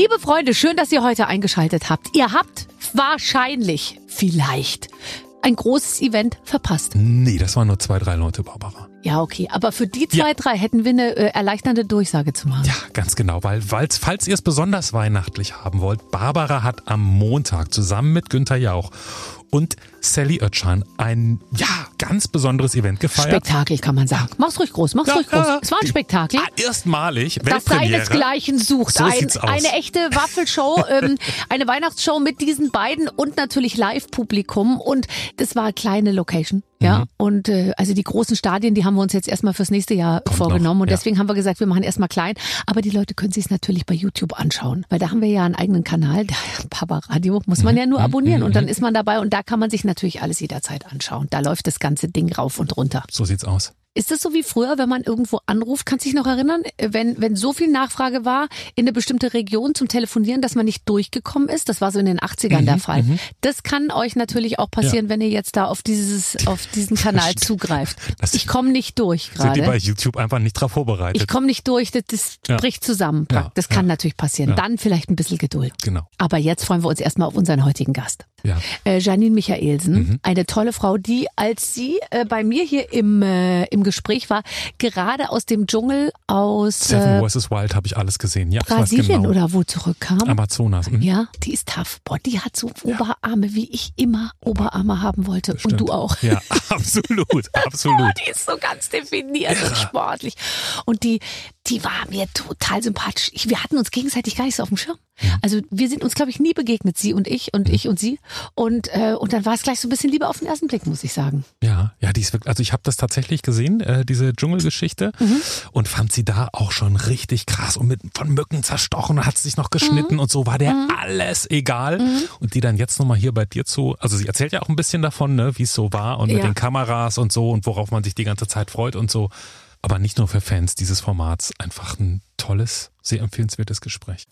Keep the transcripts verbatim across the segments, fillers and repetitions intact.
Liebe Freunde, schön, dass ihr heute eingeschaltet habt. Ihr habt wahrscheinlich, vielleicht, ein großes Event verpasst. Nee, das waren nur zwei, drei Leute, Barbara. Ja, okay. Aber für die zwei, Ja. drei hätten wir eine äh, erleichternde Durchsage zu machen. Ja, ganz genau, weil weil's, falls ihr es besonders weihnachtlich haben wollt, Barbara hat am Montag zusammen mit Günther Jauch und Sally Oetschan ein, ja, ganz besonderes Event gefeiert. Spektakel, kann man sagen. Mach's ruhig groß, mach's Ja, ruhig groß. ja. Es war ein Spektakel. Ah, erstmalig, Das Weltpremiere. seinesgleichen sucht. So ein, sieht's aus. Eine echte Waffelshow, ähm, eine Weihnachtsshow mit diesen beiden und natürlich Live-Publikum. Und das war eine kleine Location. Ja, Mhm. und äh, also die großen Stadien, die haben wir uns jetzt erstmal fürs nächste Jahr Kommt vorgenommen. noch, Und ja. deswegen haben wir gesagt, wir machen erstmal klein. Aber die Leute können sich es natürlich bei YouTube anschauen. Weil da haben wir ja einen eigenen Kanal, der Papa Radio, muss man ja nur abonnieren. Und dann ist man dabei und da kann man sich natürlich alles jederzeit anschauen. Da läuft das ganze Ding rauf und runter. So sieht's aus. Ist das so wie früher, wenn man irgendwo anruft? Kannst du dich noch erinnern, wenn, wenn so viel Nachfrage war in eine bestimmte Region zum Telefonieren, dass man nicht durchgekommen ist? Das war so in den achtzigern der Fall. Das kann euch natürlich auch passieren, Ja. wenn ihr jetzt da auf dieses, auf diesen Kanal zugreift. Das- Ich komme nicht durch Sind die bei gerade. YouTube einfach nicht drauf vorbereitet? Ich komme nicht durch, das, das Ja. bricht zusammen. Ja, Das kann ja. natürlich passieren. Ja. Dann vielleicht ein bisschen Geduld. Genau. Aber jetzt freuen wir uns erstmal auf unseren heutigen Gast. Ja. Äh, Janine Michaelsen, Mhm. eine tolle Frau, die, als sie äh, bei mir hier im, äh, im Gespräch war, gerade aus dem Dschungel aus Seven äh, versus. Wild habe ich alles gesehen. Ja, ich weiß Brasilien genau. oder wo zurückkam. Amazonas. Mhm. Ja, die ist tough. Boah, die hat so Oberarme, wie ich immer Oberarme haben wollte. Stimmt. Und du auch. Ja, absolut, absolut. Die ist so ganz definiert und sportlich. Und die, die war mir total sympathisch. Ich, wir hatten uns gegenseitig gar nicht so auf dem Schirm. Also wir sind uns, glaube ich, nie begegnet, sie und ich und ich und sie. Und, äh, und dann war es gleich so ein bisschen Liebe auf den ersten Blick, muss ich sagen. Ja, ja, die ist wirklich, also ich habe das tatsächlich gesehen, äh, diese Dschungelgeschichte, und fand sie da auch schon richtig krass und mit von Mücken zerstochen und hat sich noch geschnitten und so, war der alles egal. Und die dann jetzt nochmal hier bei dir zu, also sie erzählt ja auch ein bisschen davon, ne, wie es so war und mit Ja. den Kameras und so und worauf man sich die ganze Zeit freut und so. Aber nicht nur für Fans dieses Formats, einfach ein tolles, sehr empfehlenswertes Gespräch.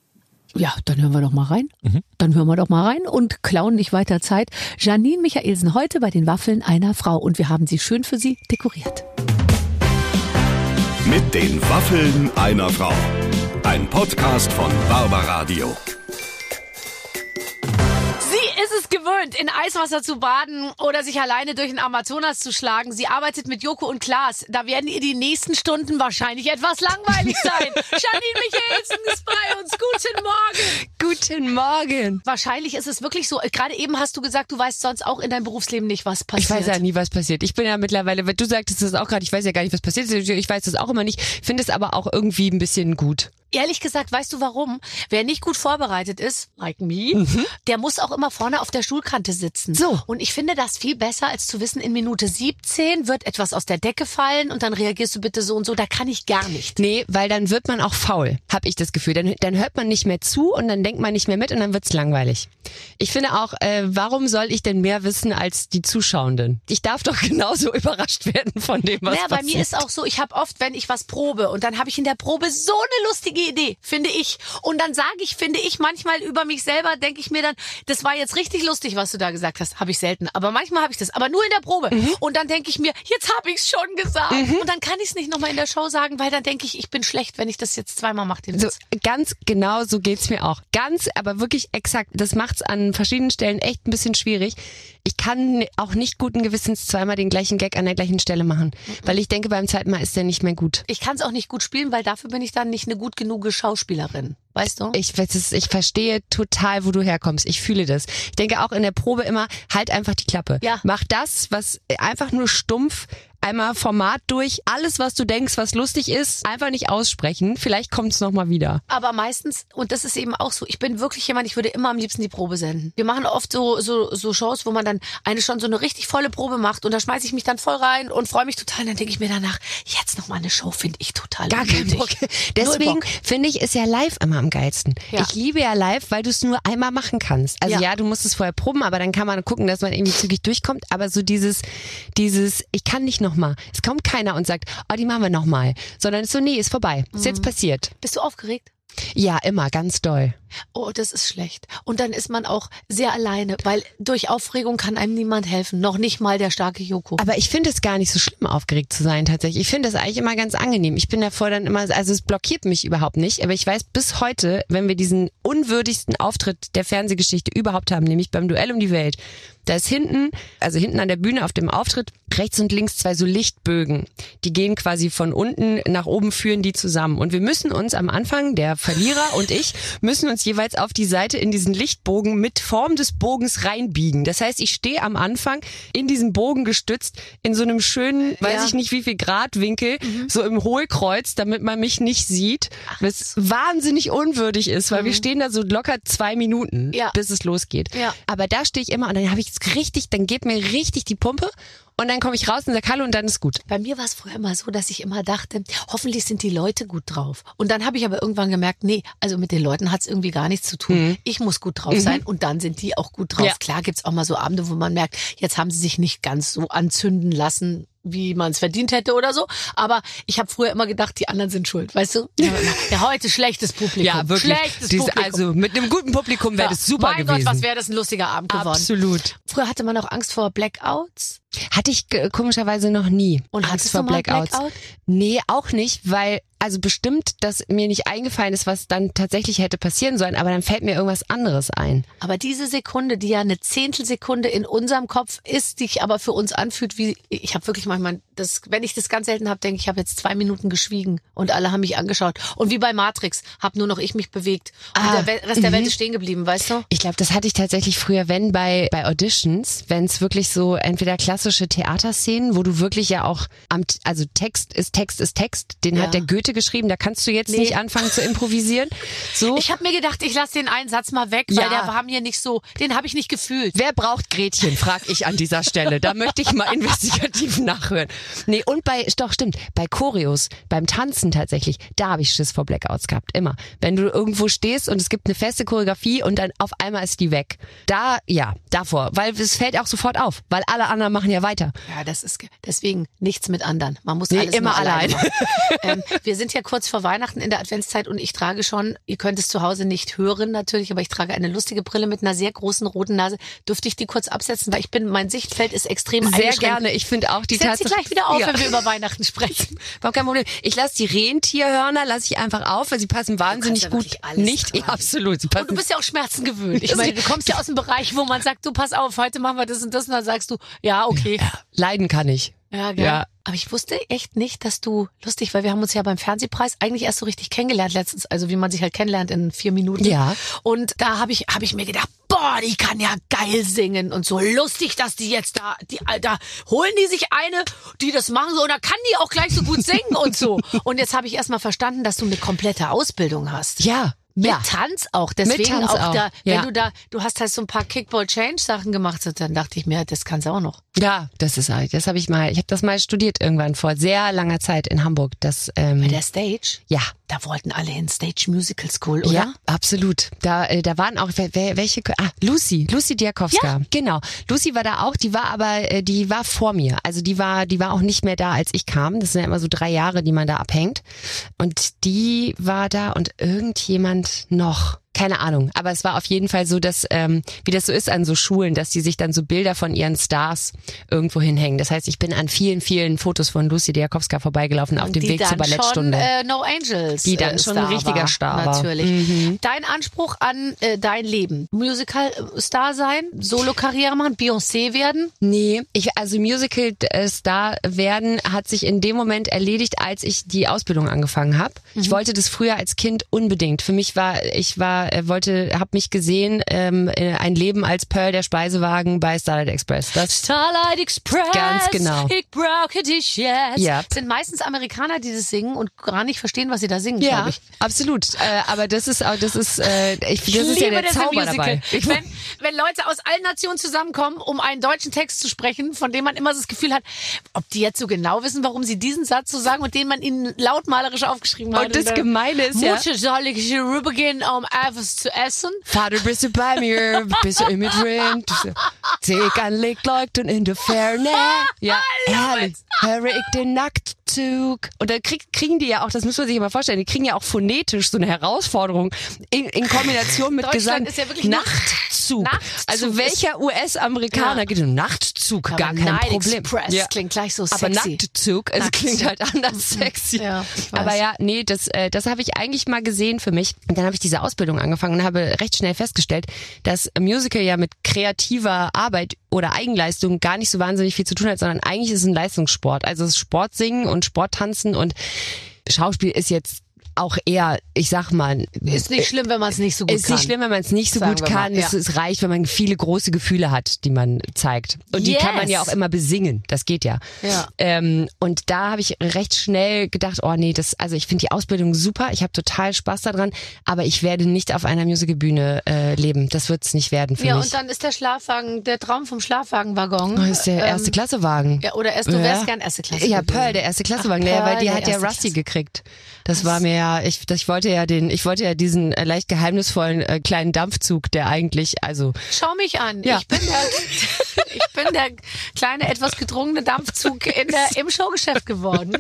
Ja, dann hören wir doch mal rein. Mhm. Dann hören wir doch mal rein und klauen nicht weiter Zeit. Janine Michaelsen heute bei den Waffeln einer Frau und wir haben sie schön für sie dekoriert. Mit den Waffeln einer Frau. Ein Podcast von Barbaradio. Sie ist es gewöhnt, in Eiswasser zu baden oder sich alleine durch den Amazonas zu schlagen. Sie arbeitet mit Joko und Klaas. Da werden ihr die nächsten Stunden wahrscheinlich etwas langweilig sein. Janine Michaelsen ist bei uns. Guten Morgen. Guten Morgen. Wahrscheinlich ist es wirklich so. Gerade eben hast du gesagt, du weißt sonst auch in deinem Berufsleben nicht, was passiert. Ich weiß ja nie, was passiert. Ich bin ja mittlerweile, du sagtest das auch gerade, ich weiß ja gar nicht, was passiert ist. Ich weiß das auch immer nicht. Finde es aber auch irgendwie ein bisschen gut. Ehrlich gesagt, weißt du warum? Wer nicht gut vorbereitet ist, like me, der muss auch immer vorne auf der Stuhlkante sitzen. So. Und ich finde das viel besser, als zu wissen, in Minute siebzehn wird etwas aus der Decke fallen und dann reagierst du bitte so und so. Da kann ich gar nicht. Nee, weil dann wird man auch faul, habe ich das Gefühl. Dann, dann hört man nicht mehr zu und dann denkt man nicht mehr mit und dann wird's langweilig. Ich finde auch, äh, warum soll ich denn mehr wissen als die Zuschauenden? Ich darf doch genauso überrascht werden von dem, was Naja, bei passiert. mir ist auch so, ich habe oft, wenn ich was probe und dann habe ich in der Probe so eine lustige Idee, finde ich. Und dann sage ich, finde ich manchmal über mich selber, denke ich mir dann, das war jetzt richtig lustig, was du da gesagt hast. Habe ich selten. Aber manchmal habe ich das. Aber nur in der Probe. Und dann denke ich mir, jetzt habe ich es schon gesagt. Und dann kann ich es nicht nochmal in der Show sagen, weil dann denke ich, ich bin schlecht, wenn ich das jetzt zweimal mache. Den So, Witz. ganz genau so geht's mir auch. Ganz, aber wirklich exakt. Das macht's an verschiedenen Stellen echt ein bisschen schwierig. Ich kann auch nicht guten Gewissens zweimal den gleichen Gag an der gleichen Stelle machen. Weil ich denke, beim zweiten Mal ist der nicht mehr gut. Ich kann es auch nicht gut spielen, weil dafür bin ich dann nicht eine gut genug Schauspielerin. Weißt du? Ich, weiß es- ich verstehe total, wo du herkommst. Ich fühle das. Ich denke auch in der Probe immer, halt einfach die Klappe. Ja. Mach das, was einfach nur stumpf, einmal Format durch, alles, was du denkst, was lustig ist, einfach nicht aussprechen. Vielleicht kommt's noch mal wieder. Aber meistens, und das ist eben auch so, ich bin wirklich jemand, ich würde immer am liebsten die Probe senden. Wir machen oft so, so, so Shows, wo man dann eine schon so eine richtig volle Probe macht und da schmeiße ich mich dann voll rein und freue mich total. Und dann denke ich mir danach, jetzt noch mal eine Show finde ich total Gar keinen unnötig. Bock. Null Deswegen Bock. finde ich, ist ja live immer am geilsten. Ja. Ich liebe ja live, weil du es nur einmal machen kannst. Also Ja. ja. du musst es vorher proben, aber dann kann man gucken, dass man irgendwie zügig durchkommt. Aber so dieses, dieses, ich kann nicht nochmal. Es kommt keiner und sagt, oh, die machen wir nochmal. Sondern es ist so, nee, ist vorbei. Ist jetzt passiert. Bist du aufgeregt? Ja, immer, ganz doll. Oh, das ist schlecht. Und dann ist man auch sehr alleine, weil durch Aufregung kann einem niemand helfen. Noch nicht mal der starke Joko. Aber ich finde es gar nicht so schlimm, aufgeregt zu sein tatsächlich. Ich finde das eigentlich immer ganz angenehm. Ich bin davor dann immer, also es blockiert mich überhaupt nicht. Aber ich weiß bis heute, wenn wir diesen unwürdigsten Auftritt der Fernsehgeschichte überhaupt haben, nämlich beim Duell um die Welt, da ist hinten, also hinten an der Bühne auf dem Auftritt, rechts und links zwei so Lichtbögen. Die gehen quasi von unten nach oben, führen die zusammen. Und wir müssen uns am Anfang, der Verlierer und ich, müssen uns jeweils auf die Seite in diesen Lichtbogen mit Form des Bogens reinbiegen. Das heißt, ich stehe am Anfang in diesen Bogen gestützt, in so einem schönen, weiß Ja. ich nicht wie viel Grad Winkel, mhm. so im Hohlkreuz, damit man mich nicht sieht. Was wahnsinnig unwürdig ist, weil mhm. wir stehen da so locker zwei Minuten, Ja. bis es losgeht. Ja. Aber da stehe ich immer und dann habe ich es richtig, dann geht mir richtig die Pumpe und dann komme ich raus und sage Hallo und dann ist gut. Bei mir war es früher immer so, dass ich immer dachte, hoffentlich sind die Leute gut drauf. Und dann habe ich aber irgendwann gemerkt, nee, also mit den Leuten hat es irgendwie gar nichts zu tun. Mhm. Ich muss gut drauf sein und dann sind die auch gut drauf. Ja. Klar gibt's auch mal so Abende, wo man merkt, jetzt haben sie sich nicht ganz so anzünden lassen, wie man es verdient hätte oder so. Aber ich habe früher immer gedacht, die anderen sind schuld, weißt du? Ja, ja heute schlechtes Publikum. Ja, wirklich. Schlechtes Diese, Publikum. also mit einem guten Publikum wäre Ja, das super mein gewesen. Gott, was wäre das ein lustiger Abend geworden. Absolut. Früher hatte man auch Angst vor Blackouts. Hatte ich äh, komischerweise noch nie. Und Angst hattest vor du mal Blackouts. Blackout? Nee, auch nicht, weil also bestimmt, dass mir nicht eingefallen ist, was dann tatsächlich hätte passieren sollen, aber dann fällt mir irgendwas anderes ein. Aber diese Sekunde, die ja eine Zehntelsekunde in unserem Kopf ist, die sich aber für uns anfühlt, wie ich habe wirklich manchmal, das, wenn ich das ganz selten habe, denke ich, ich habe jetzt zwei Minuten geschwiegen und alle haben mich angeschaut. Und wie bei Matrix, habe nur noch ich mich bewegt und Ah, der Rest der mhm. Welt ist stehen geblieben, weißt du? Ich glaube, das hatte ich tatsächlich früher, wenn bei bei Auditions, wenn es wirklich so entweder klassische Theaterszenen, wo du wirklich ja auch am, also Text ist Text ist Text, den Ja. hat der Goethe geschrieben, da kannst du jetzt Nee. nicht anfangen zu improvisieren. So. Ich habe mir gedacht, ich lasse den einen Satz mal weg, Ja. weil der war mir nicht so, den habe ich nicht gefühlt. Wer braucht Gretchen, frag ich an dieser Stelle. Da möchte ich mal investigativ nachhören. Nee, und bei, doch stimmt, bei Choreos, beim Tanzen tatsächlich, da habe ich Schiss vor Blackouts gehabt, immer. Wenn du irgendwo stehst und es gibt eine feste Choreografie und dann auf einmal ist die weg. Da, ja, davor, weil es fällt auch sofort auf, weil alle anderen machen ja weiter. Ja, das ist deswegen nichts mit anderen. Man muss Nee, alles immer nur alleine allein. machen. ähm, wir sind ja kurz vor Weihnachten in der Adventszeit und ich trage schon, ihr könnt es zu Hause nicht hören natürlich, aber ich trage eine lustige Brille mit einer sehr großen roten Nase. Dürfte ich die kurz absetzen, weil ich bin, mein Sichtfeld ist extrem Sehr eingeschränkt. gerne. Ich finde auch die Setz sie Tatsache. gleich wieder auf, Ja. wenn wir über Weihnachten sprechen. Überhaupt kein Problem. Ich lasse die Rentierhörner, lasse ich einfach auf, weil sie passen wahnsinnig ja gut. wirklich alles Nicht, ja, tragen. absolut. Sie Und du passen. bist ja auch Schmerzen gewöhnt. Ich meine, du kommst ja aus dem Bereich, wo man sagt, du pass auf, heute machen wir das und das und dann sagst du, ja, okay. Leiden kann ich. Ja, gell? Ja. Aber ich wusste echt nicht, dass du, lustig, weil wir haben uns ja beim Fernsehpreis eigentlich erst so richtig kennengelernt letztens, also wie man sich halt kennenlernt in vier Minuten. Ja. Und da habe ich, habe ich mir gedacht, boah, die kann ja geil singen und so lustig, dass die jetzt da, die, da holen die sich eine, die das machen so und da kann die auch gleich so gut singen und so. Und jetzt habe ich erst mal verstanden, dass du eine komplette Ausbildung hast. Ja. Mit ja. Tanz auch, deswegen Tanz auch, auch, da, wenn ja. du da, du hast halt so ein paar Kickball-Change-Sachen gemacht, dann dachte ich mir, das kann's auch noch. Ja, das ist halt, das habe ich mal, ich habe das mal studiert irgendwann vor sehr langer Zeit in Hamburg. Das, ähm, Bei der Stage? ja. Da wollten alle in Stage Musical School, oder? Ja, absolut. Da, äh, da waren auch wer, wer, welche. Ah, Lucy, Lucy Diakowska. Ja. Genau. Lucy war da auch. Die war aber, äh, die war vor mir. Also die war, die war auch nicht mehr da, als ich kam. Das sind ja immer so drei Jahre, die man da abhängt. Und die war da und irgendjemand noch. Keine Ahnung, aber es war auf jeden Fall so, dass, ähm, wie das so ist an so Schulen, dass die sich dann so Bilder von ihren Stars irgendwo hinhängen. Das heißt, ich bin an vielen, vielen Fotos von Lucy Diakowska vorbeigelaufen auf Und dem die Weg dann zur Ballettstunde. Schon, äh, No Angels. Die dann äh, schon Star ein richtiger war, Star war. Natürlich. Mhm. Dein Anspruch an äh, dein Leben? Musical-Star sein? Solo-Karriere machen? Beyoncé werden? Nee, ich, also Musical-Star werden hat sich in dem Moment erledigt, als ich die Ausbildung angefangen habe. Mhm. Ich wollte das früher als Kind unbedingt. Für mich war, ich war, äh, wollte, habe mich gesehen, ähm, ein Leben als Pearl der Speisewagen bei Starlight Express. Das Starlight Express. Ganz genau. Ich brauche dich jetzt. Ja. Sind meistens Amerikaner, die das singen und gar nicht verstehen, was sie da singen, ja, glaube ich. absolut. Äh, aber das ist, auch, das ist, äh, ich, das Ich ist ja liebe der das im Zauber Musical. dabei. Ich, Wenn, wenn Leute aus allen Nationen zusammenkommen, um einen deutschen Text zu sprechen, von dem man immer das Gefühl hat, ob die jetzt so genau wissen, warum sie diesen Satz so sagen und den man ihnen lautmalerisch aufgeschrieben hat. und das dann, Gemeine ist ja, Mutter, soll ich hier rübergehen, um etwas zu essen? Vater, bist du bei mir? Bist du mit drin? Take ein Lichtleuchten in der Ferne. Ja, I love herrlich. Höre ich den nackt Nachtzug. Und da krieg, kriegen die ja auch, das muss man sich mal vorstellen, die kriegen ja auch phonetisch so eine Herausforderung in, in Kombination mit Gesang. Ist ja wirklich Nachtzug. Nachtzug. Also welcher U S-Amerikaner Ja. geht in Nachtzug? Aber Gar kein Night Problem. Express Ja. klingt gleich so Aber sexy. Nachtzug, es Nachtzug. klingt halt anders sexy. Ja, ich weiß. Aber ja, nee, das, äh, das habe ich eigentlich mal gesehen für mich. Und dann habe ich diese Ausbildung angefangen und habe recht schnell festgestellt, dass Musical ja mit kreativer Arbeit oder Eigenleistung gar nicht so wahnsinnig viel zu tun hat, sondern eigentlich ist es ein Leistungssport. Also es ist Sportsingen und Sporttanzen und Schauspiel ist jetzt auch eher, ich sag mal, Ist nicht schlimm, wenn man es nicht so gut ist kann. nicht schlimm, wenn man es nicht so Sagen gut wir mal, kann. ja. Es, es reicht, wenn man viele große Gefühle hat, die man zeigt. Und die Yes. kann man ja auch immer besingen. Das geht ja. Ja. Ähm, und da habe ich recht schnell gedacht, oh nee, das, also ich finde die Ausbildung super. Ich habe total Spaß daran, aber ich werde nicht auf einer Musicalbühne äh, leben. Das wird es nicht werden für Ja, mich. und dann ist der Schlafwagen, der Traum vom Schlafwagenwaggon. Oh, ist der ähm, erste Klassewagen. Ja, oder erst, du Ja. wärst gern erste Klasse. Ja, gewesen. Pearl, der erste Klassewagen, Ach, ja, weil Pearl, die der hat ja erste Rusty Klasse. gekriegt. Das war mir ja, ich, das, ich wollte ja den, ich wollte ja diesen äh, leicht geheimnisvollen äh, kleinen Dampfzug, der eigentlich, also Schau mich an. Ja. Ich bin der, ich bin der kleine, etwas gedrungene Dampfzug in der, im Showgeschäft geworden.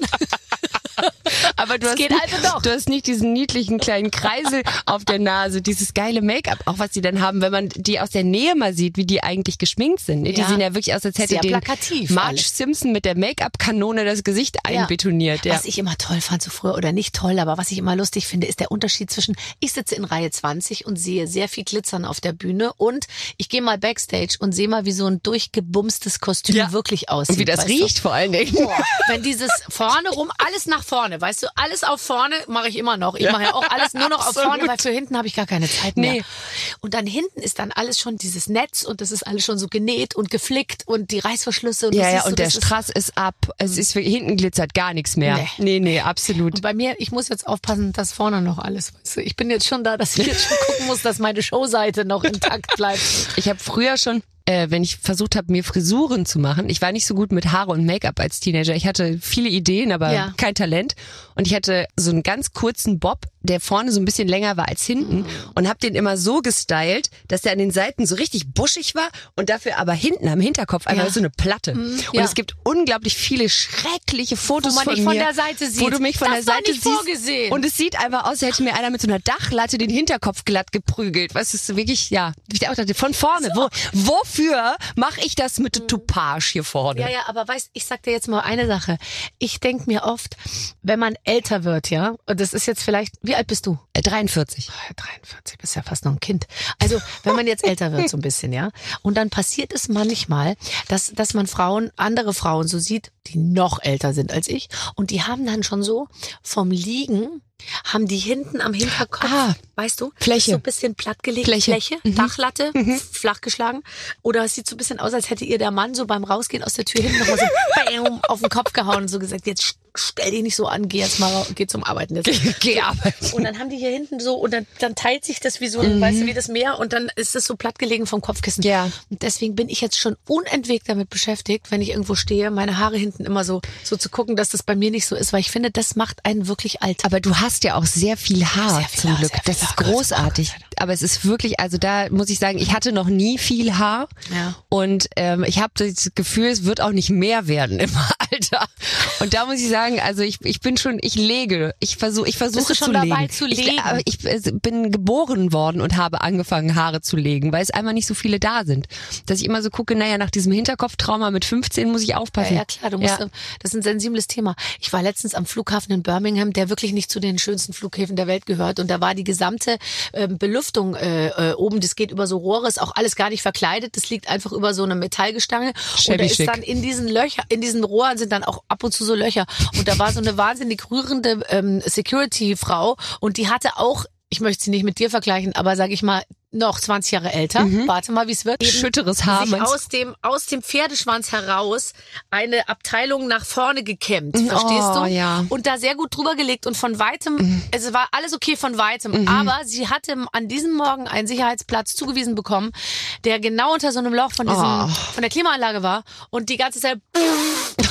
aber du Es hast, geht nicht, also doch. du hast nicht diesen niedlichen kleinen Kreisel auf der Nase, dieses geile Make-up, auch was die dann haben, wenn man die aus der Nähe mal sieht, wie die eigentlich geschminkt sind. Die Ja. sehen ja wirklich aus, als hätte Sehr den plakativ Marge alles. Simpson mit der Make-up-Kanone das Gesicht einbetoniert. Ja. Was ich immer toll fand, so früher, oder nicht toll, aber was ich immer lustig finde, ist der Unterschied zwischen, ich sitze in Reihe zwanzig und sehe sehr viel Glitzern auf der Bühne und ich gehe mal Backstage und sehe mal, wie so ein durchgebumstes Kostüm Ja. wirklich aussieht. Und wie das weißt riecht du? vor allen Dingen. Boah, wenn dieses vorne rum, alles nach vorne, weißt du, alles auf vorne mache ich immer noch. Ich mache ja auch alles nur noch auf absolut. vorne, weil für hinten habe ich gar keine Zeit mehr. Nee. Und dann hinten ist dann alles schon dieses Netz und das ist alles schon so genäht und geflickt und die Reißverschlüsse. Und Ja, du ja, siehst so, und der das ist- Strass ist ab. Es ist hinten glitzert gar nichts mehr. Nee. Nee, nee, absolut. Und bei mir, ich muss jetzt aufpassen, dass vorne noch alles, weißt du, ich bin jetzt schon da, dass ich jetzt schon gucken muss, dass meine Showseite noch intakt bleibt. Ich habe früher schon, äh, wenn ich versucht habe, mir Frisuren zu machen, ich war nicht so gut mit Haare und Make-up als Teenager. Ich hatte viele Ideen, aber Ja. kein Talent. Und ich hatte so einen ganz kurzen Bob, der vorne so ein bisschen länger war als hinten und habe den immer so gestylt, dass der an den Seiten so richtig buschig war und dafür aber hinten am Hinterkopf einfach Ja. so eine Platte. Und ja. es gibt unglaublich viele schreckliche Fotos Wo man von dich mir, von der Seite sieht. wo du mich von Das der war Seite nicht siehst. vorgesehen. Und es sieht einfach aus, als hätte mir einer mit so einer Dachlatte den Hinterkopf glatt geprügelt. Was ist wirklich, ja, ich auch dachte, von vorne. Wo, wofür mache ich das mit der Toupage hier vorne? Ja, ja, aber weißt, ich sag dir jetzt mal eine Sache. Ich denk mir oft, wenn man älter wird, ja, und das ist jetzt vielleicht, wie alt bist du? Äh, dreiundvierzig. dreiundvierzig, bist ja fast noch ein Kind. Also, wenn man jetzt älter wird so ein bisschen, ja, und dann passiert es manchmal, dass, dass man Frauen, andere Frauen so sieht, die noch älter sind als ich, und die haben dann schon so vom Liegen, haben die hinten am Hinterkopf, Ah, weißt du, Fläche. so ein bisschen plattgelegt, Fläche. Fläche, Dachlatte, flach geschlagen, oder es sieht so ein bisschen aus, als hätte ihr der Mann so beim Rausgehen aus der Tür hinten nochmal so bam, auf den Kopf gehauen und so gesagt, jetzt stell dich nicht so an, geh jetzt mal, ra- geh zum Arbeiten jetzt. Geh arbeiten. Und dann haben die hier hinten so, und dann, dann teilt sich das wie so, ein, weißt du, wie das Meer, und dann ist es so plattgelegen vom Kopfkissen. Ja. Und deswegen bin ich jetzt schon unentwegt damit beschäftigt, wenn ich irgendwo stehe, meine Haare hinten immer so, so zu gucken, dass das bei mir nicht so ist, weil ich finde, das macht einen wirklich alt. Aber du hast ja auch sehr viel Haar Sehr viel zum Haar, Glück. sehr viel Das ist Haar. großartig. Aber es ist wirklich, also da muss ich sagen, ich hatte noch nie viel Haar. Ja. Und ähm, ich habe das Gefühl, es wird auch nicht mehr werden im Alter. Und da muss ich sagen, also ich, ich bin schon, ich lege, ich versuche, ich versuche Bist du schon zu dabei legen. zu Ich, legen? aber ich äh, bin geboren worden und habe angefangen, Haare zu legen, weil es einfach nicht so viele da sind. Dass ich immer so gucke, naja, nach diesem Hinterkopftrauma mit fünfzehn muss ich aufpassen. Ja, ja klar, du musst, Ja. das ist ein sensibles Thema. Ich war letztens am Flughafen in Birmingham, der wirklich nicht zu den schönsten Flughäfen der Welt gehört, und da war die gesamte ähm, Belüftung äh, äh, oben, das geht über so Rohre, ist auch alles gar nicht verkleidet, das liegt einfach über so eine Metallgestange, und da Shabby ist schick. dann in diesen Löchern, in diesen Rohren sind dann auch ab und zu so Löcher, und da war so eine wahnsinnig rührende ähm, Security-Frau, und die hatte auch, ich möchte sie nicht mit dir vergleichen, aber sag ich mal, noch zwanzig Jahre älter. Warte mal, wie es wird. Schütteres Haar, Sich meinst du? aus dem, aus dem Pferdeschwanz heraus eine Abteilung nach vorne gekämmt. Verstehst Oh, du? ja. Und da sehr gut drüber gelegt und von weitem, es war alles okay von weitem. Aber sie hatte an diesem Morgen einen Sicherheitsplatz zugewiesen bekommen, der genau unter so einem Loch von diesem, Oh. von der Klimaanlage war, und die ganze Zeit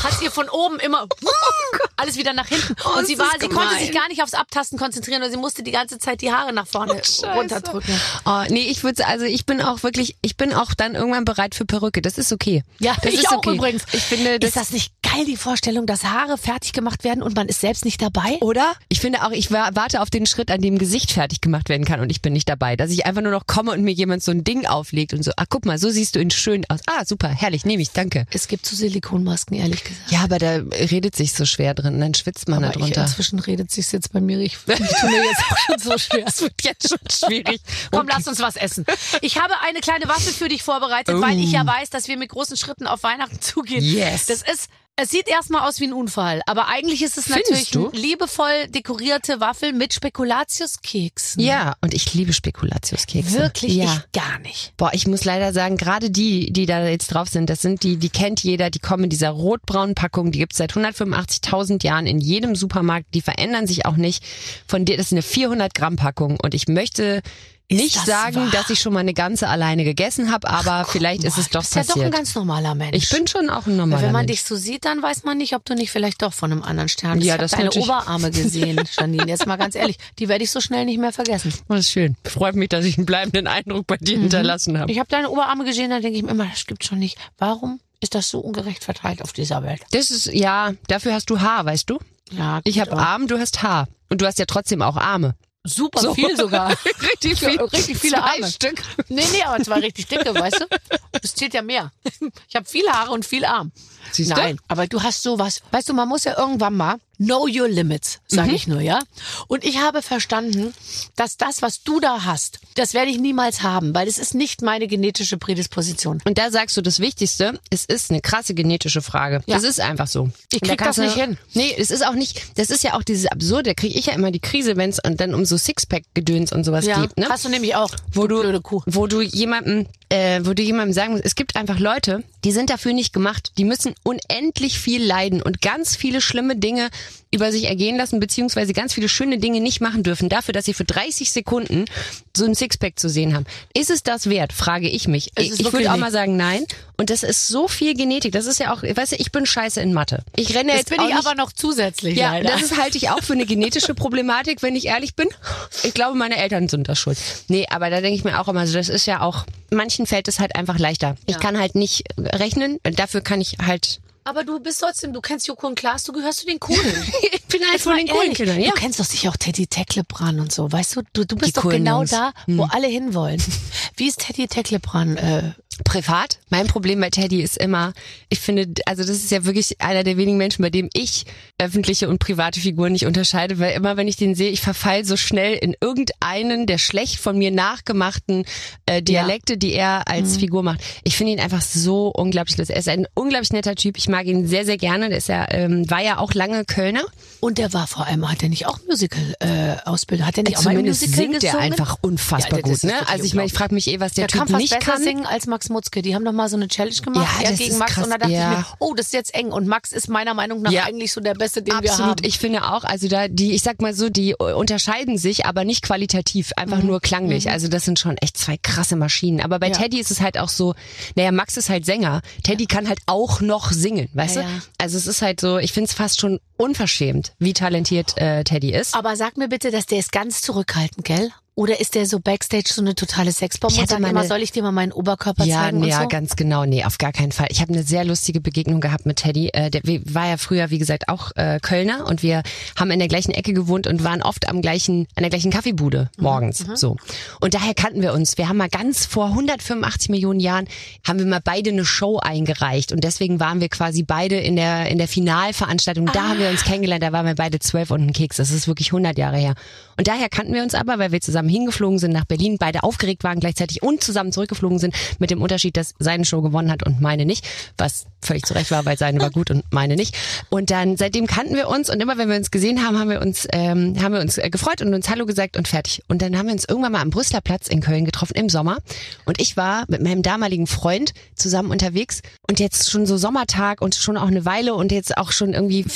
hat sie ihr von oben immer alles wieder nach hinten. Oh, und sie ist war, das sie konnte gemein. sich gar nicht aufs Abtasten konzentrieren, und sie musste die ganze Zeit die Haare nach vorne Scheiße. runterdrücken. Oh, nee, ich würde, also ich bin auch wirklich, ich bin auch dann irgendwann bereit für Perücke. Das ist okay. Ja, das ich ist auch okay. übrigens. Ich finde, das ist das nicht geil, die Vorstellung, dass Haare fertig gemacht werden und man ist selbst nicht dabei? Oder? Ich finde auch, ich wa- warte auf den Schritt, an dem Gesicht fertig gemacht werden kann, und ich bin nicht dabei. Dass ich einfach nur noch komme und mir jemand so ein Ding auflegt und so, ah, guck mal, so siehst du ihn schön aus. Ah, super, herrlich, nehme ich, danke. Es gibt so Silikonmasken, ehrlich gesagt. Ja, aber da redet sich so schwer drin, dann schwitzt man Aber da ich, drunter. inzwischen redet sich's jetzt bei mir. Ich, ich tue mir jetzt auch schon so schwer. Das wird jetzt schon schwierig. Komm, lass uns was essen. Ich habe eine kleine Waffe für dich vorbereitet, Oh. weil ich ja weiß, dass wir mit großen Schritten auf Weihnachten zugehen. Yes. Das ist, es sieht erstmal aus wie ein Unfall, aber eigentlich ist es Findest natürlich du? eine liebevoll dekorierte Waffel mit Spekulatiuskeksen. Ja, und ich liebe Spekulatiuskekse. Wirklich? Ja. Ich gar nicht. Boah, ich muss leider sagen, gerade die, die da jetzt drauf sind, das sind die, die kennt jeder, die kommen in dieser rotbraunen Packung, die gibt's seit hundertfünfundachtzigtausend Jahren in jedem Supermarkt, die verändern sich auch nicht. Von dir, das ist eine vierhundert Gramm Packung, und ich möchte nicht das sagen, wahr? dass ich schon mal eine ganze alleine gegessen habe, aber vielleicht ist es Du doch bist ja passiert. doch ein ganz normaler Mensch. Ich bin schon auch ein normaler Wenn man Mensch. dich so sieht, dann weiß man nicht, ob du nicht vielleicht doch von einem anderen Stern bist. Ja, ich habe das deine natürlich- Oberarme gesehen, Janine. Jetzt mal ganz ehrlich, die werde ich so schnell nicht mehr vergessen. Das ist schön. Freut mich, dass ich einen bleibenden Eindruck bei dir hinterlassen habe. Ich habe deine Oberarme gesehen, dann denke ich mir immer, das gibt's schon nicht. Warum ist das so ungerecht verteilt auf dieser Welt? Das ist, ja, dafür hast du Haar, weißt du? Ja, Ich gut, habe aber Arm, du hast Haar. Und du hast ja trotzdem auch Arme. super So. viel sogar. Richtig viel. Richtig viele Zwei Arme. Stück. Nee, nee, aber zwei richtig dicke, weißt du? Das zählt ja mehr. Ich habe viele Haare und viel Arm. Siehst du? Nein, aber du hast sowas. Weißt du, man muss ja irgendwann mal know your limits, sage Mhm. ich nur, ja? Und ich habe verstanden, dass das, was du da hast, das werde ich niemals haben, weil es ist nicht meine genetische Prädisposition. Und da sagst du das Wichtigste, es ist eine krasse genetische Frage. Ja. Es ist einfach so. Ich Und da krieg das kannst du- nicht hin. Nee, es ist auch nicht, das ist ja auch dieses Absurde, da kriege ich ja immer die Krise, wenn es dann um so Sixpack-Gedöns und sowas Ja, geht, ne? hast du nämlich auch, wo du, blöde Kuh. wo du jemandem, äh, wo du jemandem sagen musst, es gibt einfach Leute, die sind dafür nicht gemacht, die müssen unendlich viel leiden und ganz viele schlimme Dinge über sich ergehen lassen, beziehungsweise ganz viele schöne Dinge nicht machen dürfen, dafür, dass sie für dreißig Sekunden so ein Sixpack zu sehen haben. Ist es das wert, frage ich mich. Es Ich, ist ich wirklich würde auch nicht. mal sagen, nein. Und das ist so viel Genetik. Das ist ja auch, weißt du, ich bin scheiße in Mathe. Ich renne Jetzt jetzt bin auch ich nicht, aber noch zusätzlich ja, leider. das ist, halte ich auch für eine genetische Problematik, wenn ich ehrlich bin. Ich glaube, meine Eltern sind das schuld. Nee, aber da denke ich mir auch immer, so, das ist ja auch, manchen fällt es halt einfach leichter. Ich kann halt nicht rechnen, dafür kann ich halt, Aber du bist trotzdem, du kennst Joko und Klaas, du gehörst zu den Coolen. ich bin halt Jetzt von mal den coolen ehrlich, Kindern, ja. Du kennst doch sicher auch Teddy Tecklebrand und so, weißt du? Du, du bist Die doch coolen genau Jungs. da, wo alle hinwollen. Wie ist Teddy Tecklebrand? Äh, Privat. Mein Problem bei Teddy ist immer, ich finde, also das ist ja wirklich einer der wenigen Menschen, bei dem ich öffentliche und private Figuren nicht unterscheide, weil immer, wenn ich den sehe, ich verfall so schnell in irgendeinen der schlecht von mir nachgemachten äh, Dialekte, die er als Figur macht. Ich finde ihn einfach so unglaublich lustig. Er ist ein unglaublich netter Typ. Ich mag ihn sehr, sehr gerne. Der ist ja, ähm, war ja auch lange Kölner. und der war vor allem, hat er nicht auch Musical-Ausbildung? Hat er nicht auch mal im Zumindest Musical singt gesungen? er einfach unfassbar Ja, das gut. ist Ne? wirklich Also ich meine, ich frage mich eh, was der, Der kann Typ fast nicht besser kann. singen als Max Mutzke. Die haben doch mal so eine Challenge gemacht, Ja, er das gegen ist Max. krass, Und da dachte ja. ich mir, oh, das ist jetzt eng. Und Max ist meiner Meinung nach Ja. eigentlich so der Beste, den wir haben. Absolut, ich finde auch, also da die, ich sag mal so, die unterscheiden sich, aber nicht qualitativ, einfach Mhm. nur klanglich. Also das sind schon echt zwei krasse Maschinen. Aber bei Ja. Teddy ist es halt auch so, naja, Max ist halt Sänger, Teddy kann halt auch noch singen, weißt Ja, du? ja. Also es ist halt so, ich finde es fast schon unverschämt, wie talentiert äh, Teddy ist. Aber sag mir bitte, dass der ist ganz zurückhaltend, gell? Oder ist der so Backstage so eine totale Sexbombe Ich und hatte sagt meine- immer, soll ich dir mal meinen Oberkörper Ja, zeigen und ja, so? ganz genau. Nee, auf gar keinen Fall. Ich habe eine sehr lustige Begegnung gehabt mit Teddy. Äh, der wir- war ja früher, wie gesagt, auch äh, Kölner und wir haben in der gleichen Ecke gewohnt und waren oft am gleichen, an der gleichen Kaffeebude morgens. So. Und daher kannten wir uns. Wir haben mal ganz vor hundertfünfundachtzig Millionen Jahren haben wir mal beide eine Show eingereicht und deswegen waren wir quasi beide in der in der Finalveranstaltung. Da haben wir uns kennengelernt. Da waren wir beide zwölf und ein Keks. Das ist wirklich hundert Jahre her. Und daher kannten wir uns aber, weil wir zusammen hingeflogen sind nach Berlin, beide aufgeregt waren gleichzeitig und zusammen zurückgeflogen sind, mit dem Unterschied, dass seine Show gewonnen hat und meine nicht, was völlig zu Recht war, weil seine war gut und meine nicht. Und dann, seitdem kannten wir uns und immer wenn wir uns gesehen haben, haben wir uns, ähm, haben wir uns äh, gefreut und uns Hallo gesagt und fertig. Und dann haben wir uns irgendwann mal am Brüsseler Platz in Köln getroffen im Sommer und ich war mit meinem damaligen Freund zusammen unterwegs und jetzt schon so Sommertag und schon auch eine Weile und jetzt auch schon irgendwie vier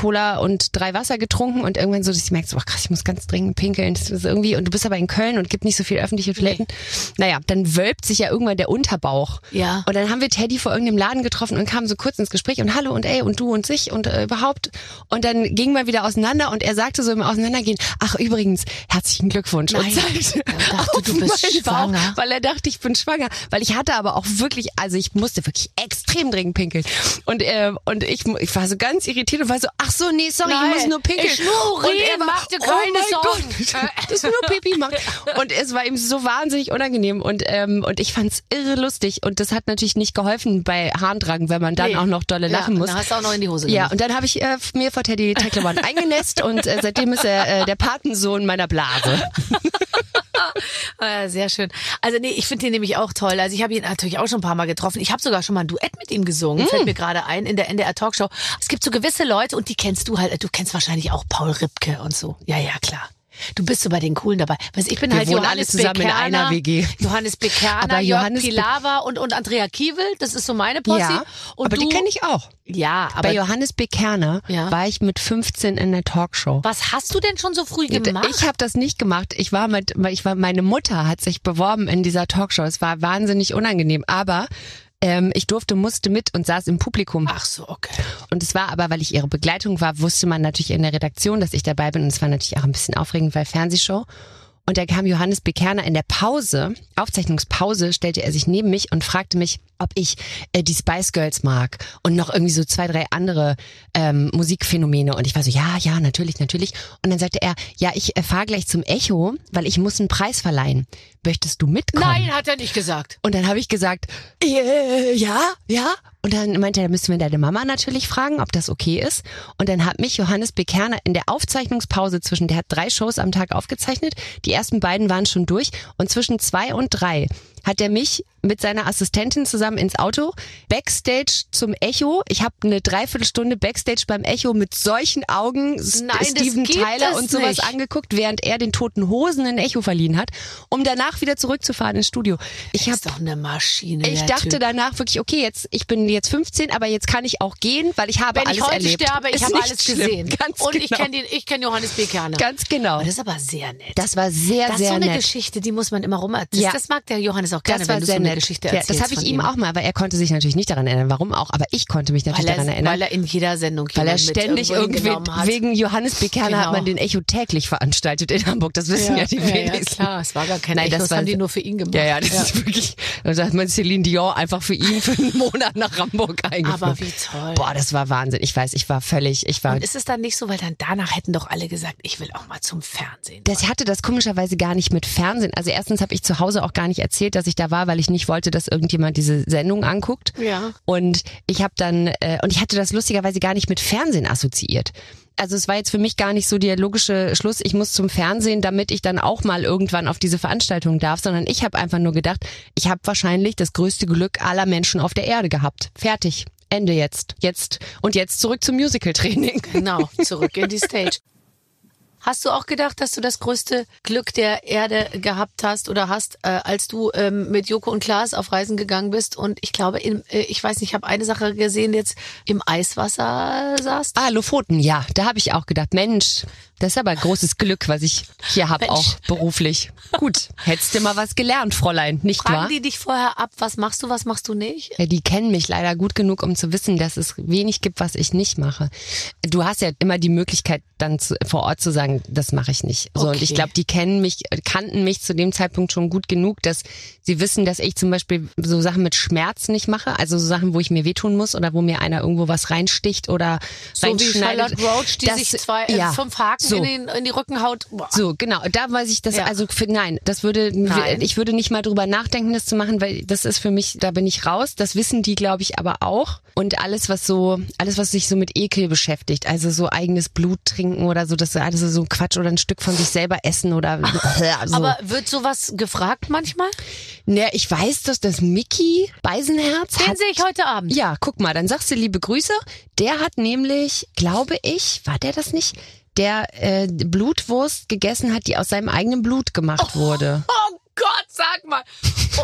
Cola und drei Wasser getrunken und irgendwann so, dass ich merke, so, ach krass, ich muss ganz dringend pinkeln. Das ist irgendwie, und du bist aber in Köln und gibt nicht so viel öffentliche Toiletten. Nee. Naja, dann wölbt sich ja irgendwann der Unterbauch. Ja. Und dann haben wir Teddy vor irgendeinem Laden getroffen und kamen so kurz ins Gespräch und hallo und ey und du und sich und äh, überhaupt. Und dann ging man wieder auseinander und er sagte so im Auseinandergehen, ach übrigens, herzlichen Glückwunsch. Nein. Und zeigte er dachte, du bist schwanger. Bauch, weil er dachte, ich bin schwanger. Weil ich hatte aber auch wirklich, also ich musste wirklich extrem dringend pinkeln. Und, äh, und ich, ich war so ganz irritiert und war so, ach so, nee, sorry, Nein, ich muss nur pinkeln. Ich nur und er war, mach dir keine oh Sorgen. Gott, das ist nur Pipi macht. Und es war ihm so wahnsinnig unangenehm und, ähm, und ich fand's irre lustig. Und das hat natürlich nicht geholfen bei Harndrang, wenn man dann Nee. auch noch dolle lachen ja, muss. Dann hast du auch noch in die Hose Ja, gemacht. und dann habe ich äh, mir vor Teddy Teckleborn eingenässt und äh, seitdem ist er äh, der Patensohn meiner Blase. Ah, sehr schön. Also nee, ich finde den nämlich auch toll. Also ich habe ihn natürlich auch schon ein paar Mal getroffen. Ich habe sogar schon mal ein Duett mit ihm gesungen, fällt mir gerade ein, in der N D R Talkshow. Es gibt so gewisse Leute und die kennst du halt, du kennst wahrscheinlich auch Paul Ripke und so. Ja, ja, klar. Du bist so bei den Coolen dabei. Weißt, ich bin Wir halt wohnen Johannes alle zusammen in Bekerner, einer W G. Johannes Bekerner, Aber Jörg Johannes Be- Pilawa und, und Andrea Kiewel, das ist so meine Posse. Ja, und aber du, die kenne ich auch. Ja, aber Bei Johannes Bekerner Ja. war ich mit fünfzehn in der Talkshow. was hast du denn schon so früh gemacht? Ich habe das nicht gemacht. Ich war mit, ich war, meine Mutter hat sich beworben in dieser Talkshow. Es war wahnsinnig unangenehm, aber ähm, ich durfte, musste mit und saß im Publikum. Ach so, okay. Und es war aber, weil ich ihre Begleitung war, wusste man natürlich in der Redaktion, dass ich dabei bin. Und es war natürlich auch ein bisschen aufregend, weil Fernsehshow. Und da kam Johannes Bekerner in der Pause, Aufzeichnungspause, stellte er sich neben mich und fragte mich, ob ich äh, die Spice Girls mag und noch irgendwie so zwei, drei andere ähm, Musikphänomene. Und ich war so, ja, ja, natürlich, natürlich. Und dann sagte er, ja, ich äh, fahre gleich zum Echo, weil ich muss einen Preis verleihen. Möchtest du mitkommen? Nein, hat er nicht gesagt. Und dann habe ich gesagt, äh, ja, ja. Und dann meinte er, da müssen wir deine Mama natürlich fragen, ob das okay ist. Und dann hat mich Johannes Bekerner in der Aufzeichnungspause zwischen, der hat drei Shows am Tag aufgezeichnet, die ersten beiden waren schon durch und zwischen zwei und drei hat er mich mit seiner Assistentin zusammen ins Auto, Backstage zum Echo. Ich habe eine Dreiviertelstunde Backstage beim Echo mit solchen Augen S- Nein, das Steven gibt Tyler es und sowas nicht. angeguckt, während er den Toten Hosen ein Echo verliehen hat, um danach wieder zurückzufahren ins Studio. Ich Das habe ist doch eine Maschine. ich der dachte Typ. danach wirklich, okay, jetzt ich bin jetzt fünfzehn, aber jetzt kann ich auch gehen, weil ich habe Wenn alles ich heute erlebt. sterbe, ich Ist habe nicht alles schlimm. gesehen. Ganz und genau. ich kenne den, ich kenne Johannes Bekerner. Ganz genau. Aber das ist aber sehr nett. Das war sehr, das ist sehr so eine nett. Geschichte, die muss man immer rum. Das, Ja. das mag der Johannes auch gerne, Das war wenn du sehr so eine nett. Geschichte Ja, erzählst. das habe ich von ihm auch mal, weil er konnte sich natürlich nicht daran erinnern, warum auch, aber ich konnte mich natürlich weil daran er, erinnern. weil er in jeder Sendung Weil er jemanden mit ständig irgendwo irgendwie, hingenommen hat. wegen Johannes Bekerner Genau. hat man den Echo täglich veranstaltet in Hamburg. Das wissen ja, die ja, ja, wenigsten. klar, es war gar kein Nein, Echo, das das war- haben die nur für ihn gemacht. Ja, ja, das ist wirklich, da hat man Celine Dion einfach für ihn für einen Monat nach Hamburg eingeflogen. Aber wie toll. Boah, das war Wahnsinn. Ich weiß, ich war völlig, ich war Und ist es dann nicht so, weil dann danach hätten doch alle gesagt, ich will auch mal zum Fernsehen. Das hatte das komischerweise gar nicht mit Fernsehen. Also erstens habe ich zu Hause auch gar nicht erzählt, dass ich da war, weil ich nicht wollte, dass irgendjemand diese Sendung anguckt. Ja. Und ich habe dann äh, und ich hatte das lustigerweise gar nicht mit Fernsehen assoziiert. Also es war jetzt für mich gar nicht so der logische Schluss, ich muss zum Fernsehen, damit ich dann auch mal irgendwann auf diese Veranstaltung darf, sondern ich habe einfach nur gedacht, ich habe wahrscheinlich das größte Glück aller Menschen auf der Erde gehabt. Fertig. Ende jetzt. Jetzt und jetzt zurück zum Musical-Training. Genau, zurück in die Stage. Hast du auch gedacht, dass du das größte Glück der Erde gehabt hast oder hast, äh, als du ähm, mit Joko und Klaas auf Reisen gegangen bist und ich glaube, in, äh, ich weiß nicht, ich habe eine Sache gesehen, jetzt im Eiswasser saßt? Ah, Lofoten, ja, da habe ich auch gedacht, Mensch, das ist aber ein großes Glück, was ich hier habe, Mensch. auch beruflich. Gut, hättest du mal was gelernt, Fräulein, nicht Fragen wahr? die dich vorher ab, was machst du, was machst du nicht? Ja, die kennen mich leider gut genug, um zu wissen, dass es wenig gibt, was ich nicht mache. Du hast ja immer die Möglichkeit, dann zu, vor Ort zu sagen, das mache ich nicht. So, Okay. und ich glaube, die kennen mich, kannten mich zu dem Zeitpunkt schon gut genug, dass sie wissen, dass ich zum Beispiel so Sachen mit Schmerz nicht mache, also so Sachen, wo ich mir wehtun muss oder wo mir einer irgendwo was reinsticht oder So wie reinschneidet. Charlotte Roach, die Das- sich zwei, äh, ja, fünf Haken so. in, den, in die Rücken haut. Boah. So, genau. Da weiß ich das, Ja. also für, nein, das würde, Nein. ich würde nicht mal drüber nachdenken, das zu machen, weil das ist für mich, da bin ich raus. Das wissen die, glaube ich, aber auch. Und alles, was so, alles, was sich so mit Ekel beschäftigt, also so eigenes Blut trinken oder so, das ist alles so Quatsch oder ein Stück von sich selber essen oder so. Aber wird sowas gefragt manchmal? Ne, ich weiß, dass das Mickey Beisenherz Den hat. sehe ich heute Abend. Ja, guck mal, dann sagst du liebe Grüße. Der hat nämlich, glaube ich, war der das nicht? Der äh, Blutwurst gegessen hat, die aus seinem eigenen Blut gemacht wurde. Oh Gott, sag mal. Oh,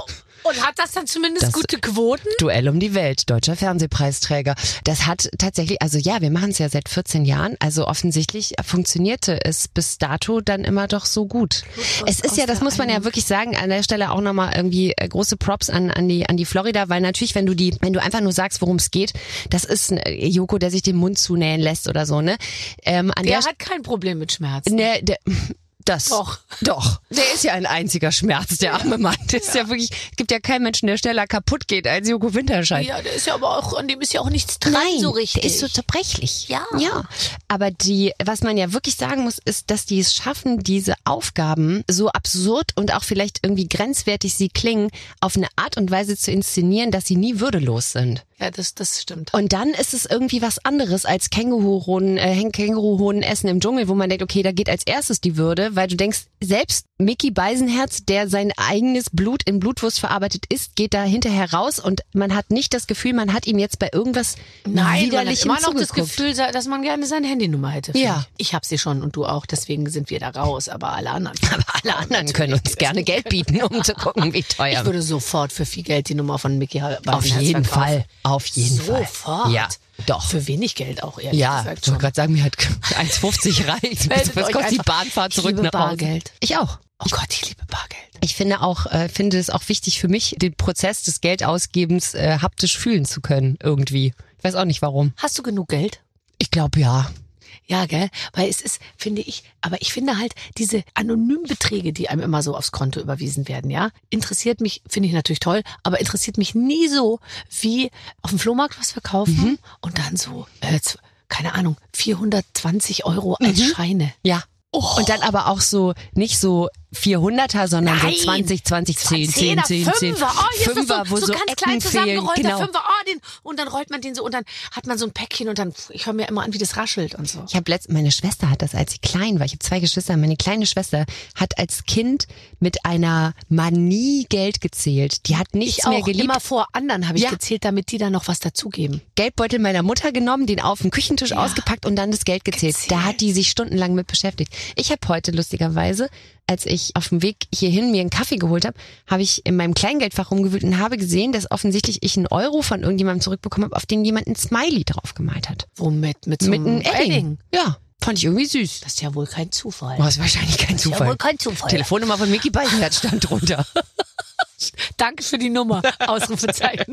Und hat das dann zumindest Das- gute Quoten? Duell um die Welt, deutscher Fernsehpreisträger. Das hat tatsächlich, also ja, wir machen es ja seit vierzehn Jahren, also offensichtlich funktionierte es bis dato dann immer doch so gut. Es ist aus ja, das der muss man ja einen- wirklich sagen, an der Stelle auch nochmal irgendwie äh, große Props an, an die an die Florida, weil natürlich, wenn du die, wenn du einfach nur sagst, worum es geht, das ist ein äh, Joko, der sich den Mund zunähen lässt oder so, ne? Ähm, an Der der hat kein Problem mit Schmerzen. Ne, der, das. Doch. Doch. Der ist ja ein einziger Schmerz, der arme Mann. Das ist ja wirklich, es gibt ja keinen Menschen, der schneller kaputt geht als Joko Winterscheid. Ja, der ist ja aber auch, an dem ist ja auch nichts dran Nein, so richtig. der ist so zerbrechlich. Ja. Ja. Aber die, was man ja wirklich sagen muss, ist, dass die es schaffen, diese Aufgaben so absurd und auch vielleicht irgendwie grenzwertig sie klingen, auf eine Art und Weise zu inszenieren, dass sie nie würdelos sind. Ja, das, das stimmt. Und dann ist es irgendwie was anderes als Känguruhoden, äh, Känguruhoden essen im Dschungel, wo man denkt, okay, da geht als erstes die Würde, weil du denkst, selbst Mickey Beisenherz, der sein eigenes Blut in Blutwurst verarbeitet isst, geht da hinterher raus und man hat nicht das Gefühl, man hat ihm jetzt bei irgendwas Nein, man hat Widerlichem immer noch das zugeguckt. Gefühl, dass man gerne seine Handynummer hätte. finde Ja. Ich, ich hab sie schon und du auch, deswegen sind wir da raus, aber alle anderen. Aber alle anderen können uns gerne Geld bieten, um zu gucken, wie teuer. Ich würde sofort für viel Geld die Nummer von Mickey Beisenherz Auf jeden verkaufen. Fall, auf jeden Fall. Sofort. Ja, doch. Für wenig Geld auch, ehrlich Ja, gesagt. ich wollte Schon. gerade sagen, mir hat eins fünfzig reicht. Meldet Was euch kostet die einfach. Bahnfahrt Ich zurück liebe nach Hause? Bargeld. Ich auch. Oh Gott, ich liebe Bargeld. Ich finde auch, äh, finde es auch wichtig für mich, den Prozess des Geldausgebens äh, haptisch fühlen zu können, irgendwie. Ich weiß auch nicht warum. Hast du genug Geld? Ich glaube ja. Ja, gell? Weil es ist, finde ich, aber ich finde halt diese anonymen Beträge, die einem immer so aufs Konto überwiesen werden, ja, interessiert mich, finde ich natürlich toll, aber interessiert mich nie so, wie auf dem Flohmarkt was verkaufen Mhm. und dann so, äh, z- keine Ahnung, vierhundertzwanzig Euro als Mhm. Scheine. Ja. Oh. Und dann aber auch so, nicht so vierhunderter, sondern Nein. so zwanzig, zwanzig, zehn, zehn, Zehner, zehn, zehn. Fünfer, oh, hier ist Fünfer, das wo so, so so ganz Ecken klein fehlen. zusammengerollter Genau. Fünfer, oh, den, und dann rollt man den so und dann hat man so ein Päckchen und dann, ich höre mir immer an, wie das raschelt und so. Ich habe letzt, meine Schwester hat das, als sie klein war. Ich habe zwei Geschwister. Meine kleine Schwester hat als Kind mit einer Manie Geld gezählt. Die hat nichts Ich auch mehr geliebt. immer vor anderen habe ich Ja. gezählt, damit die dann noch was dazugeben. Geldbeutel meiner Mutter genommen, den auf den Küchentisch Ja. ausgepackt und dann das Geld gezählt. Gezählt. Da hat die sich stundenlang mit beschäftigt. Ich habe heute lustigerweise, als ich auf dem Weg hierhin mir einen Kaffee geholt habe, habe ich in meinem Kleingeldfach rumgewühlt und habe gesehen, dass offensichtlich ich einen Euro von irgendjemandem zurückbekommen habe, auf den jemand ein Smiley drauf gemalt hat. Womit? Mit so Mit einem einem Edding. Edding. Ja, fand ich irgendwie süß. Das ist ja wohl kein Zufall. Das ist wahrscheinlich kein Das ist ja Zufall. wohl kein Zufall. Telefonnummer von Mickey Beisenherz stand drunter. Danke für die Nummer. Ausrufezeichen.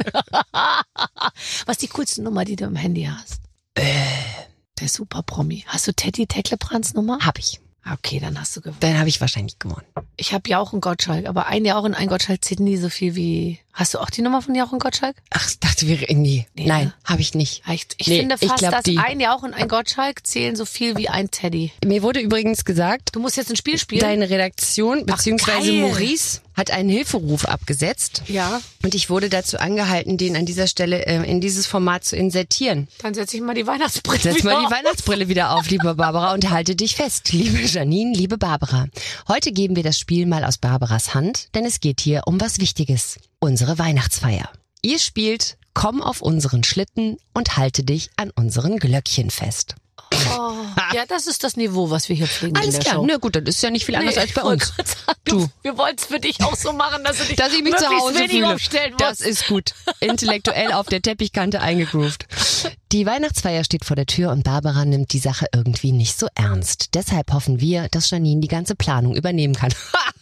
Was ist die coolste Nummer, die du im Handy hast? Äh. Der Super-Promi. Hast du Teddy Tecklebrandts Nummer? Hab ich. Okay, dann hast du gewonnen. Dann habe ich wahrscheinlich gewonnen. Ich habe Jauch und Gottschalk, aber ein Jauch und ein Gottschalk zählt nie so viel wie... Hast du auch die Nummer von Jauch und Gottschalk? Ach, ich dachte, wir nee. Nee, Nein, ne? habe ich nicht. Ich, ich Nee, finde ich fast, glaub, dass die- ein Jauch und ein Gottschalk zählen so viel wie ein Teddy. Mir wurde übrigens gesagt, Du musst jetzt ein Spiel spielen. deine Redaktion beziehungsweise geil. Maurice hat einen Hilferuf abgesetzt. Ja, Und ich wurde dazu angehalten, den an dieser Stelle äh, in dieses Format zu insertieren. dann setze ich mal die Weihnachtsbrille Setz wieder mal die auf. Weihnachtsbrille wieder auf, liebe Barbara, und halte dich fest, liebe Janine, liebe Barbara. Heute geben wir das Spiel mal aus Barbaras Hand, denn es geht hier um was Wichtiges. Unsere Weihnachtsfeier. Ihr spielt Komm auf unseren Schlitten und halte dich an unseren Glöckchen fest. Oh, ja, das ist das Niveau, was wir hier pflegen Alles in der klar, Show. na gut, das ist ja nicht viel anders Nee, als bei ich wollte uns. gerade sagen, Du. Du, wir wollen es für dich auch so machen, dass du dich Dass ich mich zu möglichst Hause wenig fühle. umstellen Das musst. ist gut. Intellektuell auf der Teppichkante eingegroovt. Die Weihnachtsfeier steht vor der Tür und Barbara nimmt die Sache irgendwie nicht so ernst. Deshalb hoffen wir, dass Janine die ganze Planung übernehmen kann.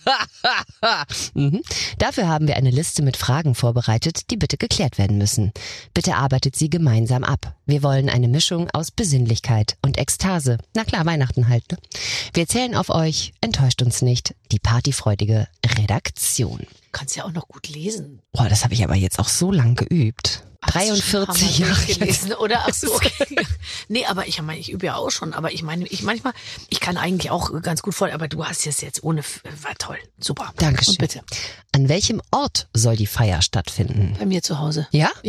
mhm. Dafür haben wir eine Liste mit Fragen vorbereitet, die bitte geklärt werden müssen. Bitte arbeitet sie gemeinsam ab. Wir wollen eine Mischung aus Besinnlichkeit und Ekstase. Na klar, Weihnachten halt, ne? Wir zählen auf euch, enttäuscht uns nicht, die partyfreudige Redaktion. Du kannst ja auch noch gut lesen. Boah, das habe ich aber jetzt auch so lang geübt. Hast du schon dreiundvierzig ein paar Mal Jahre. gelesen, oder? Ach so, okay. Nee, aber ich meine, ich übe ja auch schon, aber ich meine, ich manchmal, ich kann eigentlich auch ganz gut voll, aber du hast es jetzt ohne, war toll, super. Dankeschön. Und bitte, An welchem Ort soll die Feier stattfinden? bei mir zu Hause. Ja? Ja.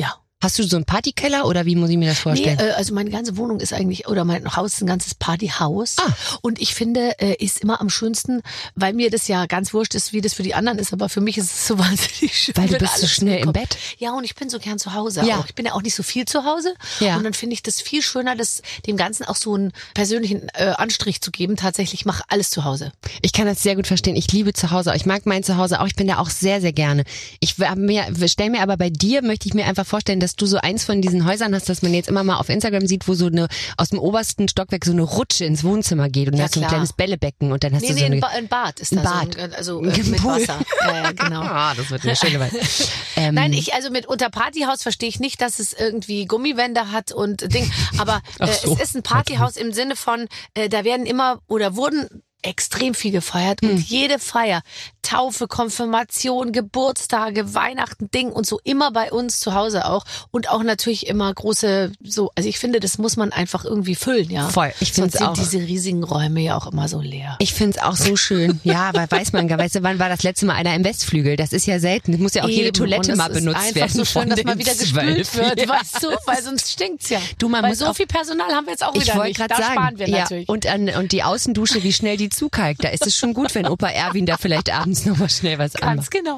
Hast du so einen Partykeller oder wie muss ich mir das vorstellen? Nee, äh, also meine ganze Wohnung ist eigentlich, oder mein Haus ist ein ganzes Partyhaus. Ah. Und ich finde, äh, ist immer am schönsten, weil mir das ja ganz wurscht ist, wie das für die anderen ist, aber für mich ist es so wahnsinnig schön. Weil du wenn bist so alles schnell im kommt. Bett. Ja, und ich bin so gern zu Hause Ja. auch. Ich bin ja auch nicht so viel zu Hause. Ja. Und dann finde ich das viel schöner, das dem Ganzen auch so einen persönlichen äh, Anstrich zu geben. Tatsächlich, ich mache alles zu Hause. Ich kann das sehr gut verstehen. Ich liebe Zuhause. Ich mag mein Zuhause auch. Ich bin da auch sehr, sehr gerne. Ich stelle mir aber bei dir, möchte ich mir einfach vorstellen, dass du so eins von diesen Häusern hast, dass man jetzt immer mal auf Instagram sieht, wo so eine aus dem obersten Stockwerk so eine Rutsche ins Wohnzimmer geht und Ja, dann hast du ein klar. kleines Bällebecken und dann hast Nee, du nee, so eine... ein, ba ein Bad ist Ein da Bad. so. Ein, also Ein äh, mit Pool. Wasser. Ja, ja, genau. Ah, das wird eine schöne Weise. Ähm, Nein, ich also mit unter Partyhaus verstehe ich nicht, dass es irgendwie Gummiwände hat und Ding, aber äh, Ach so. es ist ein Partyhaus im Sinne von, äh, da werden immer oder wurden extrem viel gefeiert und jede Feier, Taufe, Konfirmation, Geburtstage, Weihnachten, Ding und so immer bei uns zu Hause auch und auch natürlich immer große, so, also ich finde, das muss man einfach irgendwie füllen, ja. Voll, ich find's Sonst sind auch. diese riesigen Räume ja auch immer so leer. Ich find's auch so schön. Ja, aber weiß man gar, weißt du, wann war das letzte Mal einer im Westflügel? Das ist ja selten. Es muss ja auch jede Eben, Toilette und mal es ist benutzt einfach werden. so schön, von dass mal den wieder zwölf. gespült wird, Ja. weißt du, weil sonst stinkt's ja. Du, man weil muss so auch- viel Personal haben wir jetzt auch Ich wieder wollte nicht. gerade Da sagen, sparen wir ja, natürlich. und an und die Außendusche, wie schnell die zukalkt. Da ist es schon gut, wenn Opa Erwin da vielleicht abends noch mal schnell was Ganz anmacht. genau.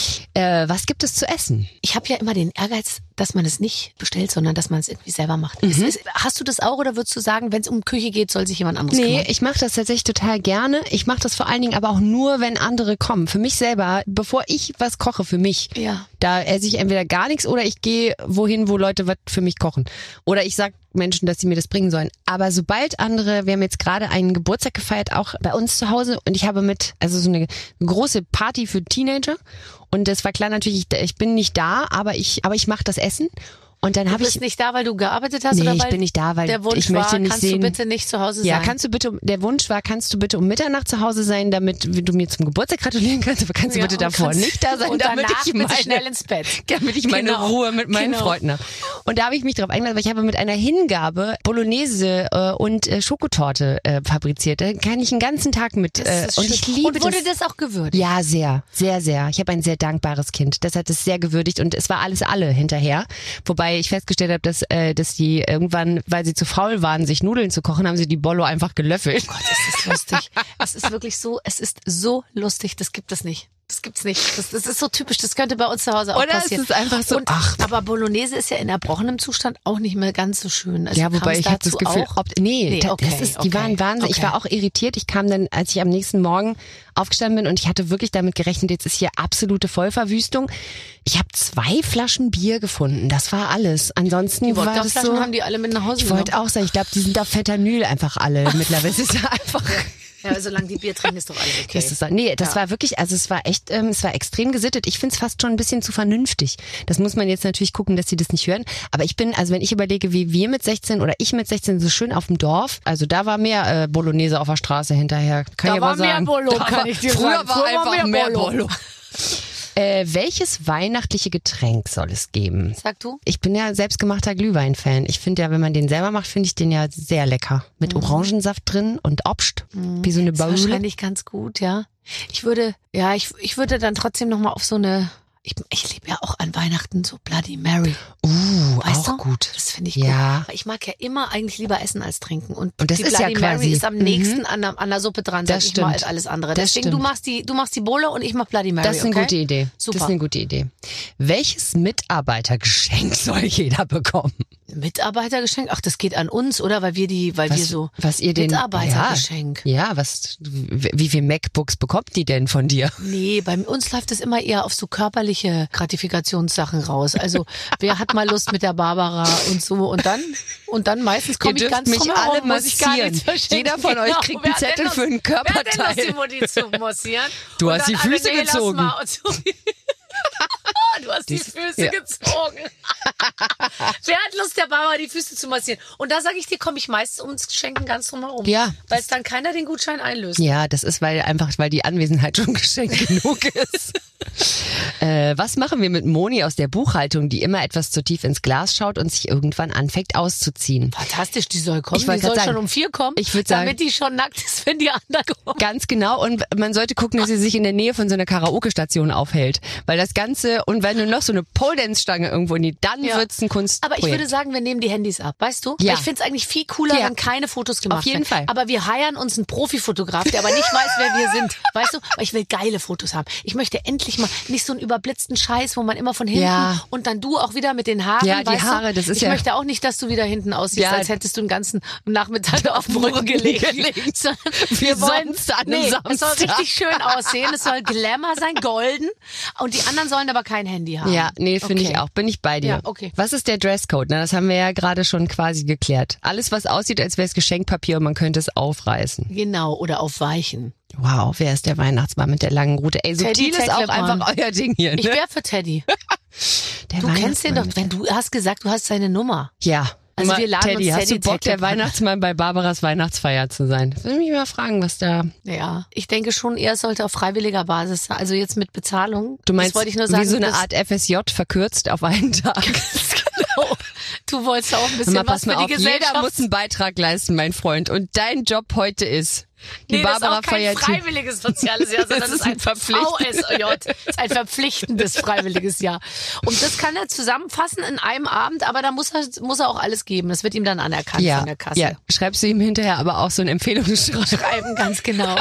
Äh, was gibt es zu essen? Ich habe ja immer den Ehrgeiz, dass man es nicht bestellt, sondern dass man es irgendwie selber macht. Mhm. Es ist, hast du das auch oder würdest du sagen, wenn es um Küche geht, soll sich jemand anderes Nee, kümmern? ich mache das tatsächlich total gerne. Ich mache das vor allen Dingen aber auch nur, wenn andere kommen. Für mich selber, bevor ich was koche für mich, Ja. da esse ich entweder gar nichts oder ich gehe wohin, wo Leute was für mich kochen. Oder ich sag Menschen, dass sie mir das bringen sollen. Aber sobald andere, wir haben jetzt gerade einen Geburtstag gefeiert, auch bei uns zu Hause und ich habe mit, also so eine große Party für Teenager und das war klar natürlich, ich, ich bin nicht da, aber ich, aber ich mache das Essen. Und dann Du habe bist ich nicht da, weil du gearbeitet hast Nee, oder ich weil bin nicht da, weil der Wunsch ich möchte war, nicht kannst sehen- du bitte nicht zu Hause Ja, sein? kannst du bitte, der Wunsch war, kannst du bitte um Mitternacht zu Hause sein, damit du mir zum Geburtstag gratulieren kannst, aber kannst du Ja, bitte und davor kannst- nicht da sein, und damit danach ich bitte meine, schnell ins Bett. damit ich meine Genau. Ruhe mit meinen Genau. Freunden habe. Und da habe ich mich drauf eingeladen, weil ich habe mit einer Hingabe Bolognese äh, und äh, Schokotorte äh, fabriziert. Da kann ich einen ganzen Tag mit Das äh, ist und schön. ich liebe und wurde das. das auch gewürdigt? Ja, sehr, sehr, sehr. Ich habe ein sehr dankbares Kind. Das hat es sehr gewürdigt und es war alles alle hinterher. Wobei ich festgestellt habe, dass, äh, dass die irgendwann, weil sie zu faul waren, sich Nudeln zu kochen, haben sie die Bollo einfach gelöffelt. Gott, ist das lustig. Es ist wirklich so, es ist so lustig, das gibt es nicht. Das gibt's nicht. Das, das ist so typisch, das könnte bei uns zu Hause auch Oder es passieren. ist einfach so, Und, ach. aber Bolognese ist ja in erbrochenem Zustand auch nicht mehr ganz so schön. Also Ja, kam wobei es ich habe das dazu Gefühl, auch? ob, nee, Nee, da- okay, das ist, die okay, waren Wahnsinn. Ich okay. war auch irritiert. Ich kam dann, als ich am nächsten Morgen aufgestanden bin und ich hatte wirklich damit gerechnet, jetzt ist hier absolute Vollverwüstung. Ich habe zwei Flaschen Bier gefunden. Das war alles. Ansonsten Die war das Wodkaflaschen so. haben die alle mit nach Hause Ich wollte genommen. auch sagen, ich glaube, die sind auf Fentanyl einfach alle mittlerweile. Es ist einfach. Ja, solange die Bier trinken, ist doch alles okay. Das ist, nee, das Ja. war wirklich, also es war echt, ähm, es war extrem gesittet. Ich finde es fast schon ein bisschen zu vernünftig. Das muss man jetzt natürlich gucken, dass sie das nicht hören. Aber ich bin, also wenn ich überlege, wie wir mit sechzehn oder ich mit sechzehn so schön auf dem Dorf, also da war mehr äh, Bolognese auf der Straße hinterher. Kann Da ich war aber sagen. mehr Bolo, Da kann war- ich dir früher sagen. war Früher war einfach mehr mehr Bolo. Bolo. Äh, welches weihnachtliche Getränk soll es geben? Sag du? Ich bin ja selbstgemachter Glühwein-Fan. Ich finde ja, wenn man den selber macht, finde ich den ja sehr lecker. Mit Orangensaft drin und Obst. Wie so eine Ist Baule. wahrscheinlich ganz gut, ja. Ich würde, ja, ich, ich würde dann trotzdem nochmal auf so eine, ich, ich liebe ja auch an Weihnachten so Bloody Mary. Uh, Weißt auch du? gut. Das finde ich Ja. gut. Weil ich mag ja immer eigentlich lieber essen als trinken. Und, Und das die ist ja Bloody Mary quasi- ist am Mhm. nächsten an, der, an der Suppe dran, sag Das ich mal, stimmt. als alles andere. Das Deswegen, du stimmt. machst die, du machst die Bowle und ich mach Bloody Mary, Das ist eine okay? gute Idee. Super. Das ist eine gute Idee. Welches Mitarbeitergeschenk soll jeder bekommen? Mitarbeitergeschenk? Ach, das geht an uns, oder? Weil wir die, weil Was, wir so was ihr den Mitarbeitergeschenk. Ja, ja, was wie wie viel MacBooks bekommt die denn von dir? Nee, bei uns läuft es immer eher auf so körperliche Gratifikationssachen raus. Also wer hat mal Lust mit der Barbara und so und dann und dann meistens komme ich ganz mich drum alle herum, muss ich gar massieren. nichts verschenken. Jeder von euch Genau. kriegt Wer einen hat denn Zettel Lust- für ein Wer hat denn Körperteil. Lust, die Mutti zu massieren? Du Und hast dann die alle, Füße nee, lass gezogen. mal. Und so. Du hast die Dies- Füße ja. gezogen. Wer hat Lust, der Barbara die Füße zu massieren? Und da sage ich dir, komme ich meistens ums Schenken ganz drum herum. Ja. Weil es dann keiner den Gutschein einlöst. Ja, das ist weil einfach, weil die Anwesenheit schon Geschenk genug ist. Äh, was machen wir mit Moni aus der Buchhaltung, die immer etwas zu tief ins Glas schaut und sich irgendwann anfängt auszuziehen? Fantastisch, die soll kommen. Ich Die wollte soll grad schon sagen, um vier kommen, ich würd sagen- damit die schon nackt ist, wenn die anderen kommen. Ganz genau. Und man sollte gucken, dass sie sich in der Nähe von so einer Karaoke-Station aufhält. Weil das Ganze, und wenn du noch so eine Pole-Dance-Stange irgendwo nie, dann Ja. wird's ein Kunstprojekt. Aber ich würde sagen, wir nehmen die Handys ab, weißt du? Ja. Weil ich finde es eigentlich viel cooler, Ja. wenn keine Fotos gemacht Auf jeden werden. Fall. Aber wir heiern uns einen Profifotograf, der aber nicht weiß, wer wir sind. Weißt du? Weil ich will geile Fotos haben. Ich möchte endlich mal nicht so einen überblitzten Scheiß, wo man immer von hinten Ja. und dann du auch wieder mit den Haaren. Ja, die weißt Haare, du? das ist ich ja- möchte auch nicht, dass du wieder hinten aussiehst, Ja. als hättest du den ganzen Nachmittag auf dem Rücken gelegt. gelegt. Sondern Wie wir wollen, sonst an einem nee, es soll Samstag. richtig schön aussehen. Es soll Glamour sein, golden. Und die anderen sollen aber kein Handy haben. Ja, nee, finde Okay. ich auch. Bin ich bei dir. Ja, okay. Was ist der Dresscode? Na, das haben wir ja gerade schon quasi geklärt. Alles, was aussieht, als wäre es Geschenkpapier und man könnte es aufreißen. Genau, oder auf Weichen. Wow, wer ist der Weihnachtsmann mit der langen Rute? Ey, Teddy subtil ist auch Teckleborn. einfach euer Ding hier, ne? Ich wäre für Teddy. Der Du kennst den doch, Weihnachtsmann. wenn du hast gesagt, du hast seine Nummer. Ja. Also Mal, wir laden Teddy, uns hast Teddy du Bock, der Teckleborn. Weihnachtsmann bei Barbaras Weihnachtsfeier zu sein? Ich will mich mal fragen, was da... Ja, ich denke schon, er sollte auf freiwilliger Basis sein. Also jetzt mit Bezahlung. Du meinst, das wollte ich nur sagen, wie so eine das- Art F S J verkürzt auf einen Tag. Genau. Du wolltest auch ein bisschen Mal, was pass für mal die auf, jeder Gesellschaft. muss einen Beitrag leisten, mein Freund. Und dein Job heute ist... Die Nee, das Barbara ist auch kein feiert hier. freiwilliges soziales Jahr, sondern Das das ist ist ein ein Verpflicht- V S J. Das ist ein verpflichtendes freiwilliges Jahr. Und das kann er zusammenfassen in einem Abend, aber da muss er, muss er auch alles geben. Das wird ihm dann anerkannt Ja, von der Kasse. ja, schreibst du ihm hinterher aber auch so ein Empfehlungsschreiben. Schreiben, ganz genau.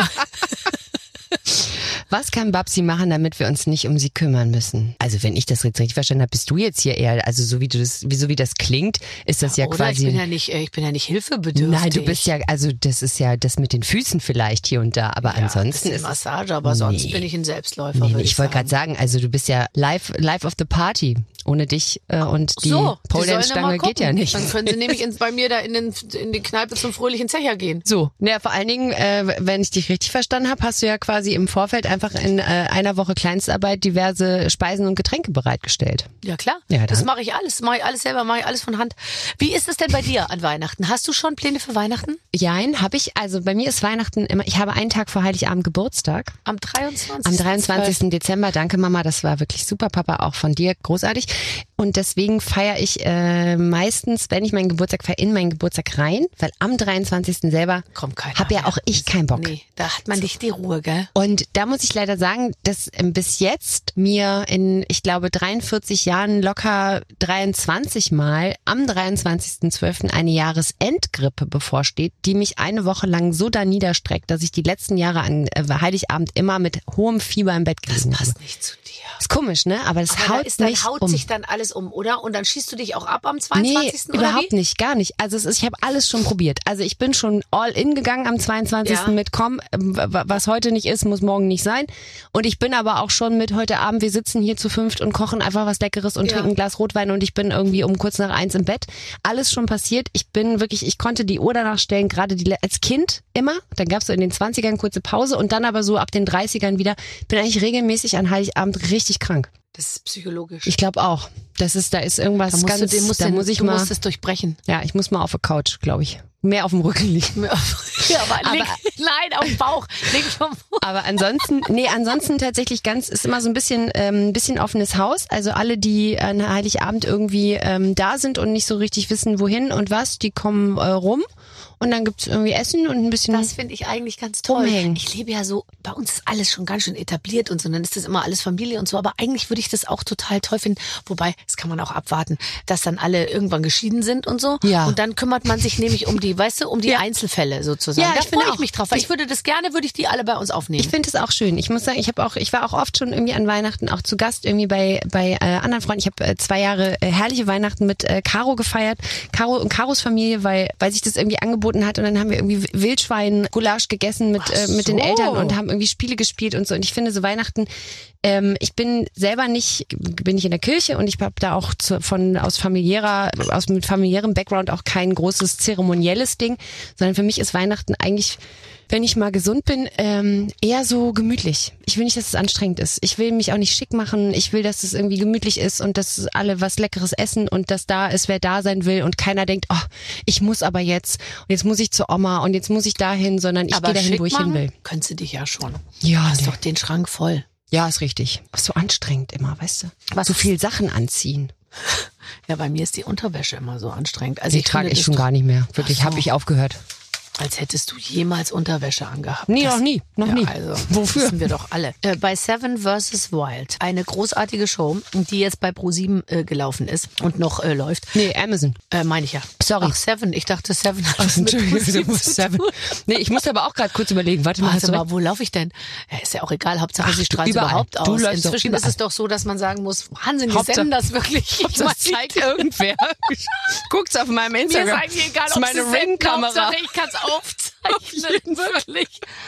Was kann Babsi machen, damit wir uns nicht um sie kümmern müssen? Also wenn ich das jetzt richtig verstanden habe, bist du jetzt hier eher, also so wie du das, wie so wie das klingt, ist das ja Oder quasi... ich bin ja nicht, äh, ich bin ja nicht hilfebedürftig. Nein, du bist ja, also das ist ja das mit den Füßen vielleicht hier und da, aber ja, ansonsten bisschen ist Massage, aber sonst Nee. bin ich ein Selbstläufer. Nee, nee, würd ich wollte gerade sagen. sagen, also du bist ja live, live of the party. Ohne dich äh, und die So, die Pole sollen Dance ja mal Stange geht gucken. ja nicht. Dann können sie nämlich ins, bei mir da in, den, in die Kneipe zum fröhlichen Zecher gehen. So, ja, vor allen Dingen, äh, wenn ich dich richtig verstanden habe, hast du ja quasi im Vorfeld einfach in äh, einer Woche Kleinstarbeit diverse Speisen und Getränke bereitgestellt. Ja klar, Ja, das dann- mache ich alles, mache ich alles selber, mache ich alles von Hand. Wie ist es denn bei dir an Weihnachten? Hast du schon Pläne für Weihnachten? Jein, habe ich, also bei mir ist Weihnachten immer, ich habe einen Tag vor Heiligabend Geburtstag. Am dreiundzwanzigsten Am dreiundzwanzigsten Dezember, danke Mama, das war wirklich super, Papa, auch von dir, großartig. Und deswegen feiere ich äh, meistens, wenn ich meinen Geburtstag feiere, in meinen Geburtstag rein, weil am dreiundzwanzigsten selber Kommt keiner habe ja mehr. auch ich keinen Bock. Nee, da hat man nicht die Ruhe, gell? Und da muss ich leider sagen, dass ähm, bis jetzt mir in, ich glaube, dreiundvierzig Jahren locker dreiundzwanzig Mal am dreiundzwanzigsten zwölften eine Jahresendgrippe bevorsteht, die mich eine Woche lang so da niederstreckt, dass ich die letzten Jahre an äh, Heiligabend immer mit hohem Fieber im Bett Das gelegen habe. passt nicht zu dir. Ist komisch, ne? Aber das Aber da haut ist, dann mich haut um. sich dann alles um, oder? Und dann schießt du dich auch ab am Nee, zweiundzwanzigsten oder überhaupt wie? nicht, gar nicht. Also es ist, ich habe alles schon probiert. Also ich bin schon all in gegangen am zweiundzwanzigsten Ja. mit komm, ähm, w- was heute nicht ist, muss morgen nicht sein. Und ich bin aber auch schon mit heute Abend, wir sitzen hier zu fünft und kochen einfach was Leckeres und Ja. trinken ein Glas Rotwein und ich bin irgendwie um kurz nach eins im Bett. Alles schon passiert. Ich bin wirklich, ich konnte die Uhr danach stellen, gerade die le- als Kind immer. Dann gab's so in den zwanzigern kurze Pause und dann aber so ab den dreißigern wieder. Bin eigentlich regelmäßig an Heiligabend richtig krank. Das ist psychologisch. Ich glaube auch. Das ist, da ist irgendwas da musst ganz, du, den, musst da den, muss ich du mal. musst es durchbrechen. Ja, ich muss mal auf der Couch, glaube ich. Mehr auf dem Rücken liegen. Ja, aber, Aber- leg, nein, auf den Bauch. Leg vom Aber ansonsten, nee, ansonsten tatsächlich ganz, ist immer so ein bisschen, ähm, ein bisschen offenes Haus. Also alle, die an Heiligabend irgendwie ähm, da sind und nicht so richtig wissen, wohin und was, die kommen äh, rum. Und dann gibt's irgendwie Essen und ein bisschen. Das finde ich eigentlich ganz toll. Umhängen. Ich lebe ja so, bei uns ist alles schon ganz schön etabliert und so, dann ist das immer alles Familie und so, aber eigentlich würde ich das auch total toll finden, wobei, das kann man auch abwarten, dass dann alle irgendwann geschieden sind und so. Ja. Und dann kümmert man sich nämlich um die, weißt du, um die Ja. Einzelfälle sozusagen. Ja, da ich finde freue auch. ich mich drauf, weil Ich- ich würde das gerne, würde ich die alle bei uns aufnehmen. Ich finde es auch schön. Ich muss sagen, ich habe auch, ich war auch oft schon irgendwie an Weihnachten auch zu Gast irgendwie bei bei äh, anderen Freunden. Ich habe äh, zwei Jahre äh, herrliche Weihnachten mit äh, Caro gefeiert, Caro und Caros Familie, weil weil sich das irgendwie angeboten hat und dann haben wir irgendwie Wildschwein Gulasch gegessen mit äh, mit den so. Eltern und haben irgendwie Spiele gespielt und so. Und ich finde so Weihnachten. Ähm, ich bin selber nicht, bin nicht in der Kirche und ich habe da auch zu, von aus familiärer, aus mit familiärem Background auch kein großes zeremonielles Ding, sondern für mich ist Weihnachten eigentlich, wenn ich mal gesund bin, ähm, eher so gemütlich. Ich will nicht, dass es anstrengend ist. Ich will mich auch nicht schick machen. Ich will, dass es irgendwie gemütlich ist und dass alle was Leckeres essen und dass da ist, wer da sein will und keiner denkt, oh, ich muss aber jetzt und jetzt muss ich zur Oma und jetzt muss ich dahin, sondern ich aber gehe dahin, schick wo ich machen hin will. könntest du dich ja schon. Ja, Hast nee. doch den Schrank voll. Ja, ist richtig. Ist so anstrengend immer, weißt du? Was so viel Sachen anziehen. Ja, bei mir ist die Unterwäsche immer so anstrengend. Also Die ich trage finde, ich schon das- gar nicht mehr. Wirklich, Ach so. habe ich aufgehört. Als hättest du jemals Unterwäsche angehabt. Nee, Das- noch nie, noch ja, nie. Also, Wofür? Das wissen wir doch alle. Äh, bei Seven versus Wild. Eine großartige Show, die jetzt bei ProSieben äh, gelaufen ist und noch äh, läuft. Nee, Amazon. Äh, meine ich ja. Sorry. Ach, Seven. Ich dachte, Seven hat Ach, was mit Entschuldigung, ProSieben du musst zu Seven. tun. Nee, ich musste aber auch gerade kurz überlegen. Warte mal, hast Warte du mal, recht? wo laufe ich denn? Ja, ist ja auch egal. Hauptsache, Ach, sie strahlt überall. überhaupt Du aus. läufst doch Inzwischen ist überall. es doch so, dass man sagen muss, Wahnsinn, die Hauptsache- senden das wirklich. Ich Das meine, zeigt irgendwer. Guckt's auf meinem mir ist Instagram. eigentlich egal, Das ist ob meine sie senden, Ring-Kamera. Hauptsache, ich kann es aufzeichnen. Wirklich.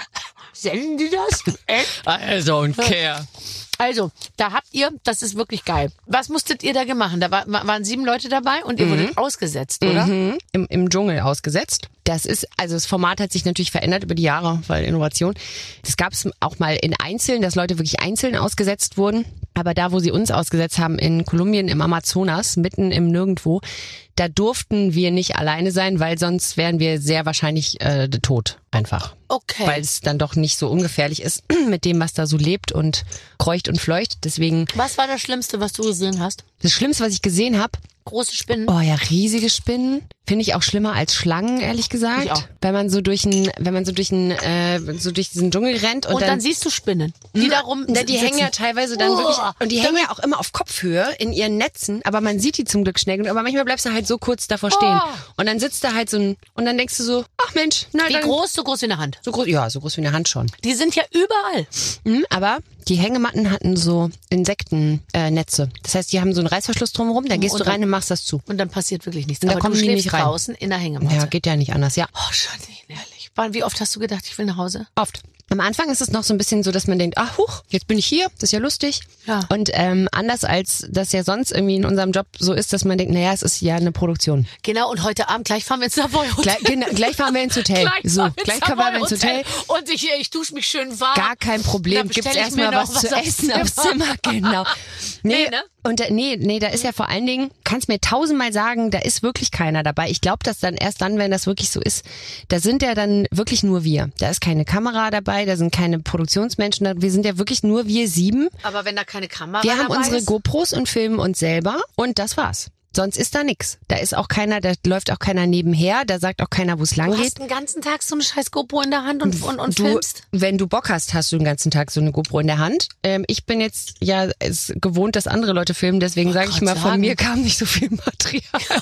Senden die das? Echt? I don't care. Also, da habt ihr, das ist wirklich geil. Was musstet ihr da gemacht? Da war, waren sieben Leute dabei und ihr wurdet ausgesetzt, oder? Mhm. Im, Im Dschungel ausgesetzt. Das ist, also das Format hat sich natürlich verändert über die Jahre, weil Innovation. Das gab es auch mal in Einzeln, dass Leute wirklich einzeln ausgesetzt wurden. Aber da, wo sie uns ausgesetzt haben, in Kolumbien, im Amazonas, mitten im Nirgendwo, da durften wir nicht alleine sein, weil sonst wären wir sehr wahrscheinlich äh, tot einfach. Okay. Weil es dann doch nicht so ungefährlich ist mit dem, was da so lebt und kreucht und fleucht. Deswegen, Was war das Schlimmste, was du gesehen hast? das Schlimmste, was ich gesehen habe, Große Spinnen? oh ja, riesige Spinnen. Finde ich auch schlimmer als Schlangen, ehrlich gesagt. Ich auch. Wenn man so durch ein, wenn man so durch ein, äh, so durch diesen Dschungel rennt und, und dann, dann siehst du Spinnen, die da rum Na, die sitzen. hängen ja teilweise dann Oh, wirklich, und die dann- hängen ja auch immer auf Kopfhöhe in ihren Netzen, aber man sieht die zum Glück schnell genug, aber manchmal bleibst du halt so kurz davor stehen. Oh. Und dann sitzt da halt so ein, und dann denkst du so, ach Mensch, na Wie dann, groß? So groß wie eine Hand. so groß, ja, so groß wie eine Hand schon. Die sind ja überall. Mhm, aber die Hängematten hatten so Insektennetze. Äh, Netze. Das heißt, die haben so einen Reißverschluss drumherum, da gehst Und du dann- rein und machst das zu. Und dann passiert wirklich nichts. Und da Aber kommen du die schläfst nicht rein. draußen in der Hängematte. Ja, geht ja nicht anders, ja. Oh, Schatzi, ehrlich. Wann- Wie oft hast du gedacht, ich will nach Hause? Oft. Am Anfang ist es noch so ein bisschen so, dass man denkt, ach huch, jetzt bin ich hier, das ist ja lustig. Ja. Und ähm, anders als das ja sonst irgendwie in unserem Job so ist, dass man denkt, naja, es ist ja eine Produktion. Genau, und heute Abend gleich fahren wir ins Savoy Hotel. Gleich, genau, gleich fahren wir ins Hotel. Gleich so, fahren wir gleich ins fahren wir Savoy ins Hotel. Und ich, ich dusche mich schön warm. Gar kein Problem. Dann Gibt's bestell ich mir erstmal noch was zu was aufs essen aufs Zimmer. Genau. Nee, Nee, ne? Und da, nee, nee, da ist ja vor allen Dingen, kannst mir tausendmal sagen, da ist wirklich keiner dabei. Ich glaube, dass dann erst dann, wenn das wirklich so ist, da sind ja dann wirklich nur wir. Da ist keine Kamera dabei, da sind keine Produktionsmenschen da. Wir sind ja wirklich nur wir sieben. Aber wenn da keine Kamera Wir haben dabei unsere ist, GoPros und filmen uns selber und das war's. Sonst ist da nix. Da ist auch keiner, da läuft auch keiner nebenher, da sagt auch keiner, wo es lang du geht. hast den ganzen Tag so eine scheiß GoPro in der Hand und, und, und Du, filmst. wenn du Bock hast, hast du den ganzen Tag so eine GoPro in der Hand. Ähm, ich bin jetzt ja es gewohnt, dass andere Leute filmen, deswegen sage ich grad mal, von sagen. mir kam nicht so viel Material.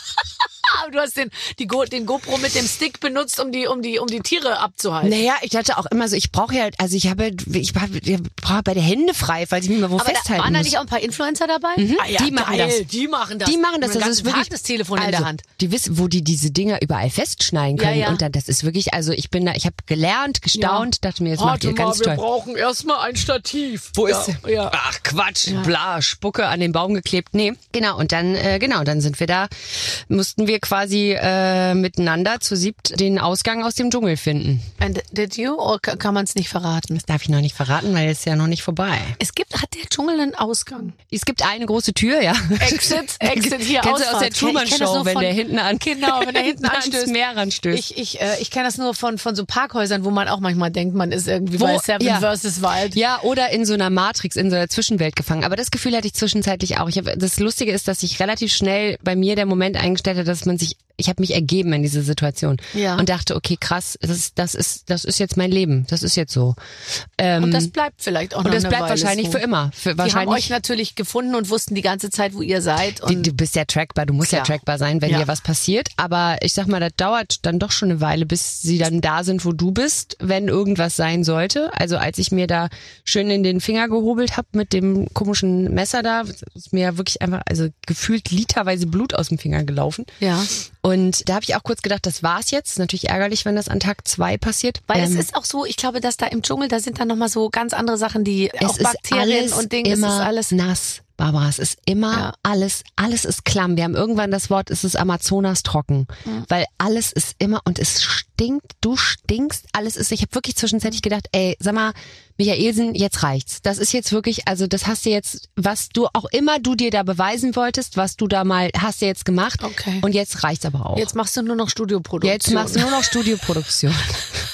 Ah, du hast den, die Go, den GoPro mit dem Stick benutzt, um die, um die, um die Tiere abzuhalten. Naja, ich hatte auch immer so, ich brauche ja, also ich habe, ich brauche bei der Hände frei, weil ich mich mal wo Aber da festhalten waren da muss. nicht auch ein paar Influencer dabei? Ah, ja, die machen geil, das. Die machen das. Die machen das, Den das ganzen ist wirklich Tag das Telefon also, in der Hand. Die wissen, wo die diese Dinger überall festschneiden können Ja, ja. und dann, das ist wirklich, also ich bin da, ich habe gelernt, gestaunt, dachte mir, das macht ihr ganz toll. brauchen erstmal ein Stativ. Wo ja, ist ja. Ach Quatsch, bla, Spucke an den Baum geklebt. Nee, genau. Und dann, äh, genau, dann sind wir da, mussten wir quasi äh, miteinander zu siebt den Ausgang aus dem Dschungel finden. And did you? Oder ka- kann man es nicht verraten? Das darf ich noch nicht verraten, weil es ist ja noch nicht vorbei. Es gibt, hat der Dschungel einen Ausgang? Es gibt eine große Tür, ja. Exit, Exit hier, Kennst du aus Ausfahrt. der Truman Ich kenn das Show, nur wenn von- der hinten an, Genau, wenn der hinten ans anstößt. Meer ranstößt. Ich, ich, äh, ich kenne das nur von, von so Parkhäusern, wo man auch manchmal denkt, man ist irgendwie Wo- bei Seven ja. versus Wild. Ja, oder in so einer Matrix, in so einer Zwischenwelt gefangen. Aber das Gefühl hatte ich zwischenzeitlich auch. Ich hab, das Lustige ist, dass sich relativ schnell bei mir der Moment eingestellt hat, dass man sich, ich habe mich ergeben in diese Situation Ja. und dachte, okay, krass, das ist, das ist, das ist jetzt mein Leben, das ist jetzt so. Ähm, Und das bleibt vielleicht auch noch und das eine bleibt Weile wahrscheinlich so. für immer. Für Die haben euch wahrscheinlich. natürlich gefunden und wussten die ganze Zeit, wo ihr seid. Die, Und du bist ja trackbar, du musst Klar. ja trackbar sein, wenn Ja. dir was passiert. Aber ich sag mal, das dauert dann doch schon eine Weile, bis sie dann da sind, wo du bist, wenn irgendwas sein sollte. Also als ich mir da schön in den Finger gehobelt habe mit dem komischen Messer da, ist mir wirklich einfach, also gefühlt literweise Blut aus dem Finger gelaufen. ja. Und da habe ich auch kurz gedacht, das war's jetzt. Ist natürlich ärgerlich, wenn das an Tag zwei passiert. Weil Ähm, es ist auch so, ich glaube, dass da im Dschungel, da sind dann nochmal so ganz andere Sachen, die es auch ist Bakterien alles und Dinge, es ist immer alles. nass. Barbara, es ist immer Ja. alles, alles ist klamm. Wir haben irgendwann das Wort, es ist Amazonas trocken, Mhm. weil alles ist immer und es stinkt, du stinkst, alles ist, ich habe wirklich zwischenzeitlich gedacht, ey, sag mal, Michaelsen, jetzt reicht's. Das ist jetzt wirklich, also das hast du jetzt, was du auch immer du dir da beweisen wolltest, was du da mal, hast du jetzt gemacht Okay. und jetzt reicht's aber auch. Jetzt machst du nur noch Studioproduktion. Jetzt machst du nur noch Studioproduktion.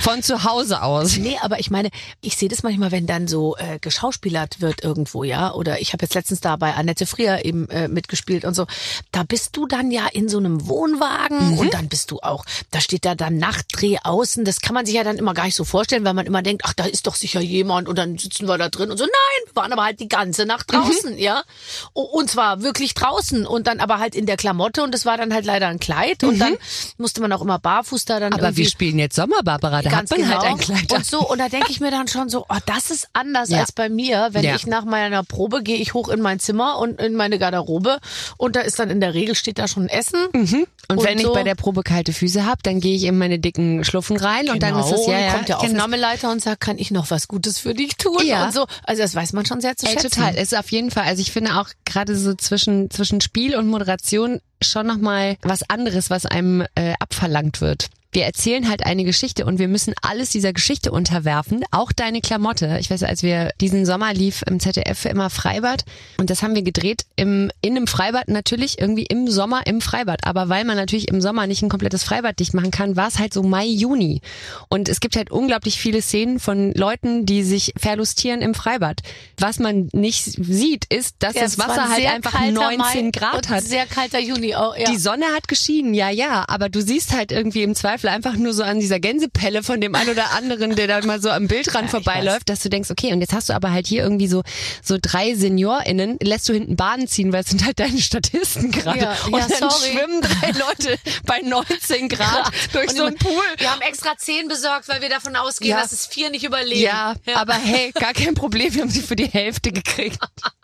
Von zu Hause aus. Nee, aber ich meine, ich sehe das manchmal, wenn dann so äh, geschauspielert wird irgendwo, ja. Oder ich habe jetzt letztens da bei Annette Frier eben äh, mitgespielt und so. Da bist du dann ja in so einem Wohnwagen mhm. und dann bist du auch, da steht da dann Nachtdreh außen. Das kann man sich ja dann immer gar nicht so vorstellen, weil man immer denkt, ach, da ist doch sicher jemand und dann sitzen wir da drin und so. Nein, waren aber halt die ganze Nacht draußen, mhm. ja. Und zwar wirklich draußen und dann aber halt in der Klamotte und das war dann halt leider ein Kleid und mhm. dann musste man auch immer barfuß da dann aber irgendwie. Wir spielen jetzt Sommer, Barbara, da ganz hat man genau. halt ein Kleid an. Und so, und da denke ich mir dann schon so, oh, das ist anders ja. als bei mir. Wenn ja. ich nach meiner Probe gehe, ich hoch in mein Zimmer und in meine Garderobe und da ist dann in der Regel steht da schon Essen. Mhm. Und, und wenn so. ich bei der Probe kalte Füße habe, dann gehe ich in meine dicken Schluffen rein genau. und dann ist es ja, ja kommt der Aufnahmeleiter und sagt, kann ich noch was Gutes für dich tun? Ja. Und so. Also das weiß man schon sehr zu Ey, schätzen. Total, es ist auf jeden Fall, also ich finde auch gerade so zwischen zwischen Spiel und Moderation schon nochmal was anderes, was einem äh, abverlangt wird. Wir erzählen halt eine Geschichte und wir müssen alles dieser Geschichte unterwerfen, auch deine Klamotte. Ich weiß, als wir diesen Sommer lief im Z D F für immer Freibad und das haben wir gedreht im in einem Freibad natürlich, irgendwie im Sommer im Freibad. Aber weil man natürlich im Sommer nicht ein komplettes Freibad dicht machen kann, war es halt so Mai, Juni. Und es gibt halt unglaublich viele Szenen von Leuten, die sich verlustieren im Freibad. Was man nicht sieht, ist, dass ja, das Wasser halt einfach neunzehn Mai Grad und hat. Sehr kalter Juni auch, ja. Die Sonne hat geschienen, ja, ja, aber du siehst halt irgendwie im Zweifel einfach nur so an dieser Gänsepelle von dem einen oder anderen, der da mal so am Bildrand ja, vorbeiläuft, dass du denkst, okay, und jetzt hast du aber halt hier irgendwie so so drei SeniorInnen, lässt du hinten Baden ziehen, weil es sind halt deine Statisten gerade. Ja, und ja, dann sorry. schwimmen drei Leute bei neunzehn Grad durch und so einen Pool. Wir haben extra zehn besorgt, weil wir davon ausgehen, Ja. dass es vier nicht überleben. Ja, ja, aber hey, gar kein Problem, wir haben sie für die Hälfte gekriegt.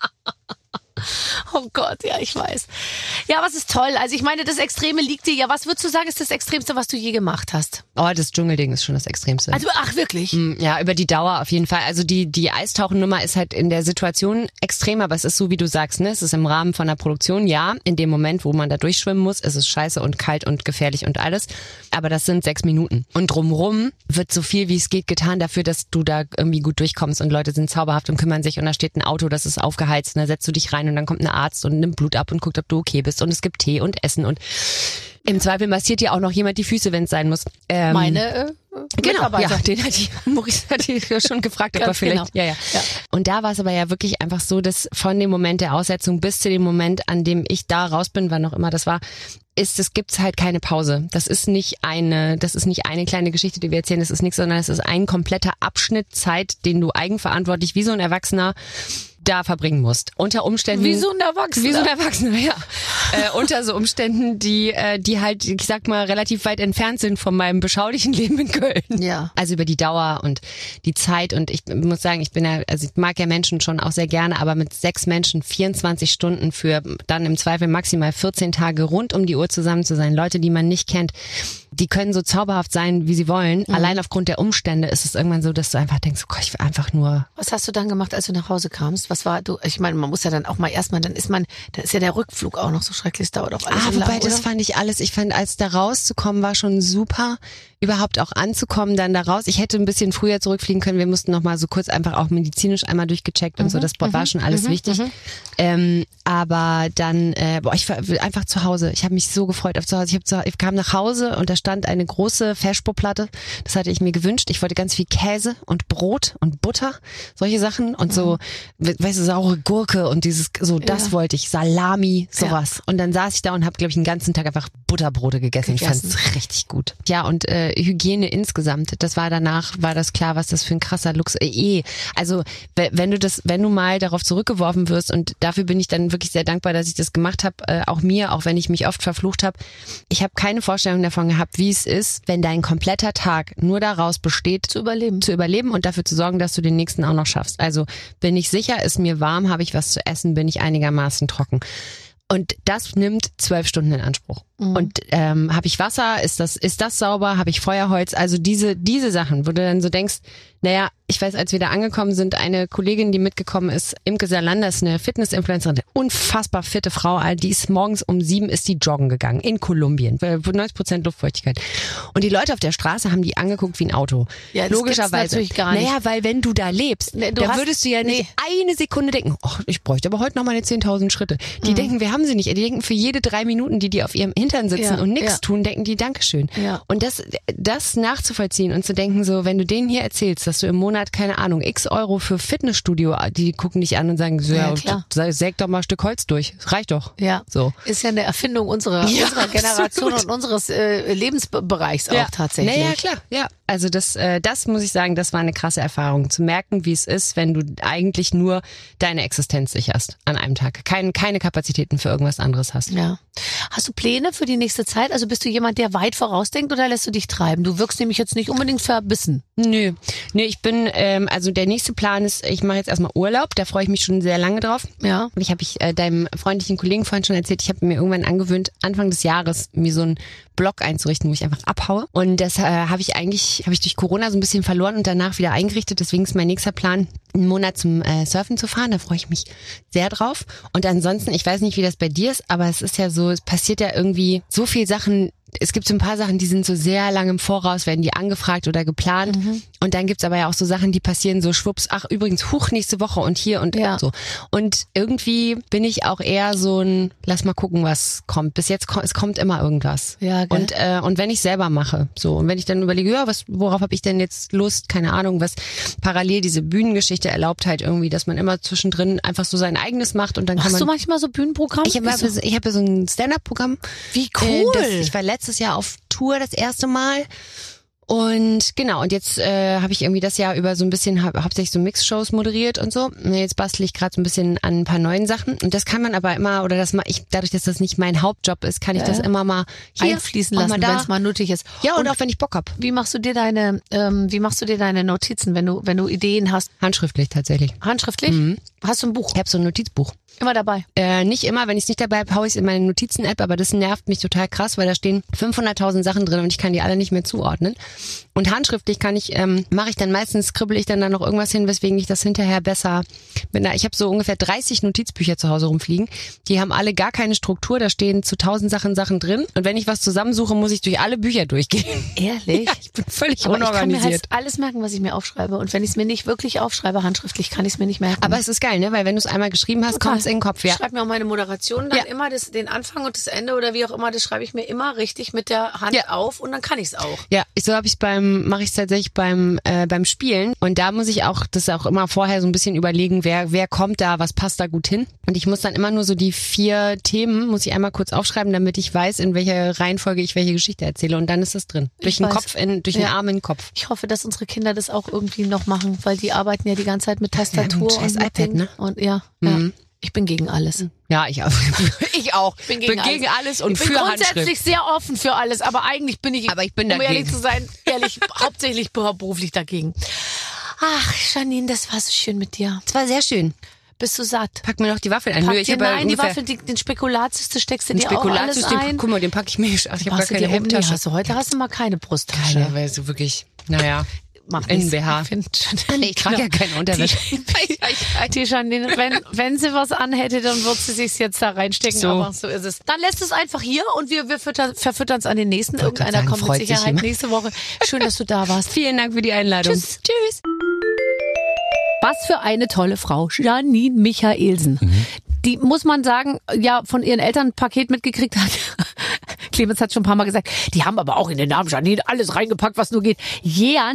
Oh Gott, ja, ich weiß. Ja, was ist toll. Also ich meine, das Extreme liegt dir. Ja, was würdest du sagen, ist das Extremste, was du je gemacht hast? Oh, das Dschungelding ist schon das Extremste. Also, ach, wirklich? Ja, über die Dauer auf jeden Fall. Also die die Eistauchennummer ist halt in der Situation extrem, aber es ist so, wie du sagst, ne? Es ist im Rahmen von der Produktion, ja. In dem Moment, wo man da durchschwimmen muss, ist es scheiße und kalt und gefährlich und alles. Aber das sind sechs Minuten. Und drumrum wird so viel, wie es geht, getan dafür, dass du da irgendwie gut durchkommst und Leute sind zauberhaft und kümmern sich und da steht ein Auto, das ist aufgeheizt und da setzt du dich rein und dann kommt ein Arzt und nimmt Blut ab und guckt, ob du okay bist und es gibt Tee und Essen und im Zweifel massiert dir auch noch jemand die Füße, wenn es sein muss. Ähm, Meine äh, Genau, Mitarbeiter. ja, den hat die, Maurice hat die schon gefragt, ob er vielleicht, genau. ja, ja, Ja. Und da war es aber ja wirklich einfach so, dass von dem Moment der Aussetzung bis zu dem Moment, an dem ich da raus bin, wann auch immer das war, ist, es gibt's halt keine Pause. Das ist nicht eine, das ist nicht eine kleine Geschichte, die wir erzählen, das ist nichts, sondern es ist ein kompletter Abschnitt Zeit, den du eigenverantwortlich wie so ein Erwachsener da verbringen musst. Unter Umständen. Wie so ein Erwachsener. Wie so ein Erwachsener, ja. äh, unter so Umständen, die, äh, die halt, ich sag mal, relativ weit entfernt sind von meinem beschaulichen Leben in Köln. Ja. Also über die Dauer und die Zeit und ich muss sagen, ich bin ja, also ich mag ja Menschen schon auch sehr gerne, aber mit sechs Menschen vierundzwanzig Stunden für dann im Zweifel maximal vierzehn Tage rund um die Uhr zusammen zu sein. Leute, die man nicht kennt, die können so zauberhaft sein, wie sie wollen. Mhm. Allein aufgrund der Umstände ist es irgendwann so, dass du einfach denkst, oh Gott, ich will einfach nur. Was hast du dann gemacht, als du nach Hause kamst? Was war du? Ich meine, man muss ja dann auch mal erstmal, dann ist man, dann ist ja der Rückflug auch noch so schrecklich, das dauert auch alles Ah, so wobei lang, das oder? fand ich alles. Ich fand, als da rauszukommen, war schon super, überhaupt auch anzukommen, dann da raus. Ich hätte ein bisschen früher zurückfliegen können. Wir mussten noch mal so kurz einfach auch medizinisch einmal durchgecheckt und Mhm, so. Das war mhm, schon alles mhm, wichtig. mhm. Ähm, aber dann, äh, boah, ich war einfach zu Hause. Ich habe mich so gefreut auf zu Hause. Ich, hab zu, ich kam nach Hause und da stand eine große Feschpo-Platte. Das hatte ich mir gewünscht. Ich wollte ganz viel Käse und Brot und Butter, solche Sachen und so, we- weißt du, saure Gurke und dieses, so, das Ja. wollte ich. Salami, sowas. Und dann saß ich da und habe, glaube ich, den ganzen Tag einfach Butterbrote gegessen. Gegessen. Ich fand's richtig gut. Ja, und äh, Hygiene insgesamt. Das war danach, war das klar, was das für ein krasser Lux. Äh, eh. Also we- wenn du das, wenn du mal darauf zurückgeworfen wirst und dafür bin ich dann wirklich sehr dankbar, dass ich das gemacht habe, äh, auch mir, auch wenn ich mich oft verflucht habe. Ich habe keine Vorstellung davon gehabt, wie es ist, wenn dein kompletter Tag nur daraus besteht, Zu überleben. zu überleben und dafür zu sorgen, dass du den nächsten auch noch schaffst. Also bin ich sicher, ist mir warm, habe ich was zu essen, bin ich einigermaßen trocken. Und das nimmt zwölf Stunden in Anspruch. Mhm. Und ähm, habe ich Wasser? Ist das ist das sauber? Habe ich Feuerholz? Also diese diese Sachen, wo du dann so denkst, naja, ich weiß, als wir da angekommen sind, eine Kollegin, die mitgekommen ist, Imke Salander, ist eine Fitness-Influencerin, eine unfassbar fitte Frau, die ist morgens um sieben ist die joggen gegangen in Kolumbien, neunzig Prozent Luftfeuchtigkeit. Und die Leute auf der Straße haben die angeguckt wie ein Auto. Ja, das logischerweise. gibt's natürlich gar nicht. Naja, weil wenn du da lebst, Nee, du dann hast- würdest du ja nicht nee. eine Sekunde denken, ach, ich bräuchte aber heute noch meine zehntausend Schritte. Die Mhm. denken, wir haben sie nicht. Die denken für jede drei Minuten, die die auf ihrem Hintern sitzen Ja, und nichts ja. tun, denken die Dankeschön. Ja. Und das, das nachzuvollziehen und zu denken so, wenn du denen hier erzählst, dass du im Monat, keine Ahnung, x Euro für Fitnessstudio, die gucken dich an und sagen so, Ja, ja, klar. säg doch mal ein Stück Holz durch. Das reicht doch. Ja, So. ist ja eine Erfindung unserer, Ja, unserer Generation absolut. und unseres äh, Lebensbereichs auch tatsächlich. Naja, klar, ja. Also das, äh, das muss ich sagen, das war eine krasse Erfahrung, zu merken, wie es ist, wenn du eigentlich nur deine Existenz sicherst an einem Tag. Kein, keine Kapazitäten für irgendwas anderes hast. Ja. Hast du Pläne für die nächste Zeit? Also bist du jemand, der weit vorausdenkt oder lässt du dich treiben? Du wirkst nämlich jetzt nicht unbedingt verbissen. Nö, nö, ich bin, ähm, also der nächste Plan ist, ich mache jetzt erstmal Urlaub, da freue ich mich schon sehr lange drauf. Ja. Ich habe ich äh, deinem freundlichen Kollegen vorhin schon erzählt, ich habe mir irgendwann angewöhnt, Anfang des Jahres mir so einen Blog einzurichten, wo ich einfach abhaue. Und das äh, habe ich eigentlich, habe ich durch Corona so ein bisschen verloren und danach wieder eingerichtet. Deswegen ist mein nächster Plan, einen Monat zum äh, Surfen zu fahren. Da freue ich mich sehr drauf. Und ansonsten, ich weiß nicht, wie das bei dir ist, aber es ist ja so, es passiert ja irgendwie so viel Sachen. Es gibt so ein paar Sachen, die sind so sehr lang im Voraus, werden die angefragt oder geplant. Mhm. Und dann gibt's aber ja auch so Sachen, die passieren so schwupps, ach übrigens, huch, nächste Woche und hier und Ja. so. Und irgendwie bin ich auch eher so ein, lass mal gucken, was kommt. Bis jetzt kommt, es kommt immer irgendwas. Ja, gell? Und äh, und wenn ich selber mache, so. Und wenn ich dann überlege, ja, was, worauf habe ich denn jetzt Lust? Keine Ahnung, was parallel diese Bühnengeschichte erlaubt halt irgendwie, dass man immer zwischendrin einfach so sein eigenes macht und dann kann Machst man... du manchmal so Bühnenprogramme? Ich habe Wieso? ich hab so ein Stand-Up-Programm. Wie cool. Äh, das, ich war letztes Jahr auf Tour das erste Mal. Und genau, und jetzt äh, habe ich irgendwie das Jahr über so ein bisschen hau hauptsächlich so Mix-Shows moderiert und so. Und jetzt bastle ich gerade so ein bisschen an ein paar neuen Sachen. Und das kann man aber immer, oder das ma ich, dadurch, dass das nicht mein Hauptjob ist, kann ich Ja. das immer mal hier einfließen und lassen, mal wenn da. es mal nötig ist. Ja, und, Und auch wenn ich Bock hab. wie machst du dir deine, ähm, wie machst du dir deine Notizen, wenn du, wenn du Ideen hast? Handschriftlich tatsächlich. Handschriftlich? Mhm. Hast du ein Buch? Ich habe so ein Notizbuch. Immer dabei. Äh, nicht immer, wenn ich es nicht dabei habe, haue ich es in meine Notizen-App, aber das nervt mich total krass, weil da stehen fünfhunderttausend Sachen drin und ich kann die alle nicht mehr zuordnen. Und handschriftlich kann ich, ähm, mache ich dann meistens, skribbel ich dann da noch irgendwas hin, weswegen ich das hinterher besser mit einer, ich habe so ungefähr dreißig Notizbücher zu Hause rumfliegen, die haben alle gar keine Struktur, da stehen zu tausend Sachen Sachen drin und wenn ich was zusammensuche, muss ich durch alle Bücher durchgehen. Ehrlich? Ja, ich bin völlig Aber ich kann mir unorganisiert. halt alles merken, was ich mir aufschreibe. Und wenn ich es mir nicht wirklich aufschreibe, handschriftlich, kann ich es mir nicht merken. Aber es ist geil, ne? Weil wenn du es einmal geschrieben hast, Total. kommt es in den Kopf. Ja. Ich schreibe mir auch meine Moderation dann Ja. immer das, den Anfang und das Ende oder wie auch immer, das schreibe ich mir immer richtig mit der Hand Ja. auf und dann kann ich es auch. Ja, ich- so habe ich beim mache ich es tatsächlich beim äh, beim Spielen und da muss ich auch das auch immer vorher so ein bisschen überlegen, wer wer kommt da, was passt da gut hin und ich muss dann immer nur so die vier Themen muss ich einmal kurz aufschreiben, damit ich weiß, in welcher Reihenfolge ich welche Geschichte erzähle und dann ist das drin. Durch Ich den weiß. Kopf in durch den Ja. Arm in den Kopf. Ich hoffe, dass unsere Kinder das auch irgendwie noch machen, weil die arbeiten ja die ganze Zeit mit Tastatur Ja, mit und scheiß mit iPad, Ding. ne? Und ja, Mhm. ja, ich bin gegen alles. Ja, ich auch. ich auch. Ich bin gegen, alles und ich bin für grundsätzlich Handschrift. sehr offen für alles, aber eigentlich bin ich, Aber ich bin um dagegen. ehrlich zu sein, ehrlich, hauptsächlich beruflich dagegen. Ach, Janine, das war so schön mit dir. Das war sehr schön. Bist du satt? Pack mir noch die Waffel ein. Pack Nö, ich dir, habe ja nein, die ungefähr- Waffel, die, den Spekulatius, das steckst du den dir auch alles Spekulatius, den, ein. guck mal, den packe ich mir. Ach, ich habe gar Machst du keine dir oben- nee, Hemdtasche. hast du, heute hast du mal keine Brusttasche. Keine, weil so wirklich, naja. Mach N nichts. B H. Ich find schon- Nee, ich trage ja keine Unterwäsche. Die, die Janine, wenn, wenn sie was anhätte, dann würde sie sich jetzt da reinstecken, So. aber so ist es. Dann lässt es einfach hier und wir, wir füttern, verfüttern es an den nächsten. Wollte grad Irgendeiner sagen, kommt freut mit sich Sicherheit jemand. nächste Woche. Schön, dass du da warst. Vielen Dank für die Einladung. Tschüss. Tschüss. Was für eine tolle Frau, Janine Michaelsen. Mhm. Die, muss man sagen, ja, von ihren Eltern ein Paket mitgekriegt hat. Clemens hat schon ein paar Mal gesagt, die haben aber auch in den Namen Janine alles reingepackt, was nur geht. Yeah,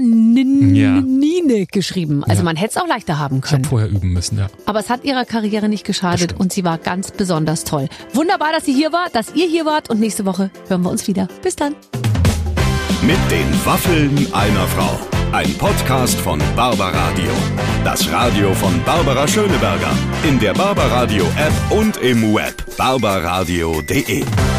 Nine geschrieben. Also Ja. man hätte es auch leichter haben Ich habe können. vorher üben müssen, ja. Aber es hat ihrer Karriere nicht geschadet und sie war ganz besonders toll. Wunderbar, dass sie hier war, dass ihr hier wart und nächste Woche hören wir uns wieder. Bis dann. Mit den Waffeln einer Frau. Ein Podcast von Barbaradio. Das Radio von Barbara Schöneberger. In der Barbaradio App und im Web barbaradio punkt de.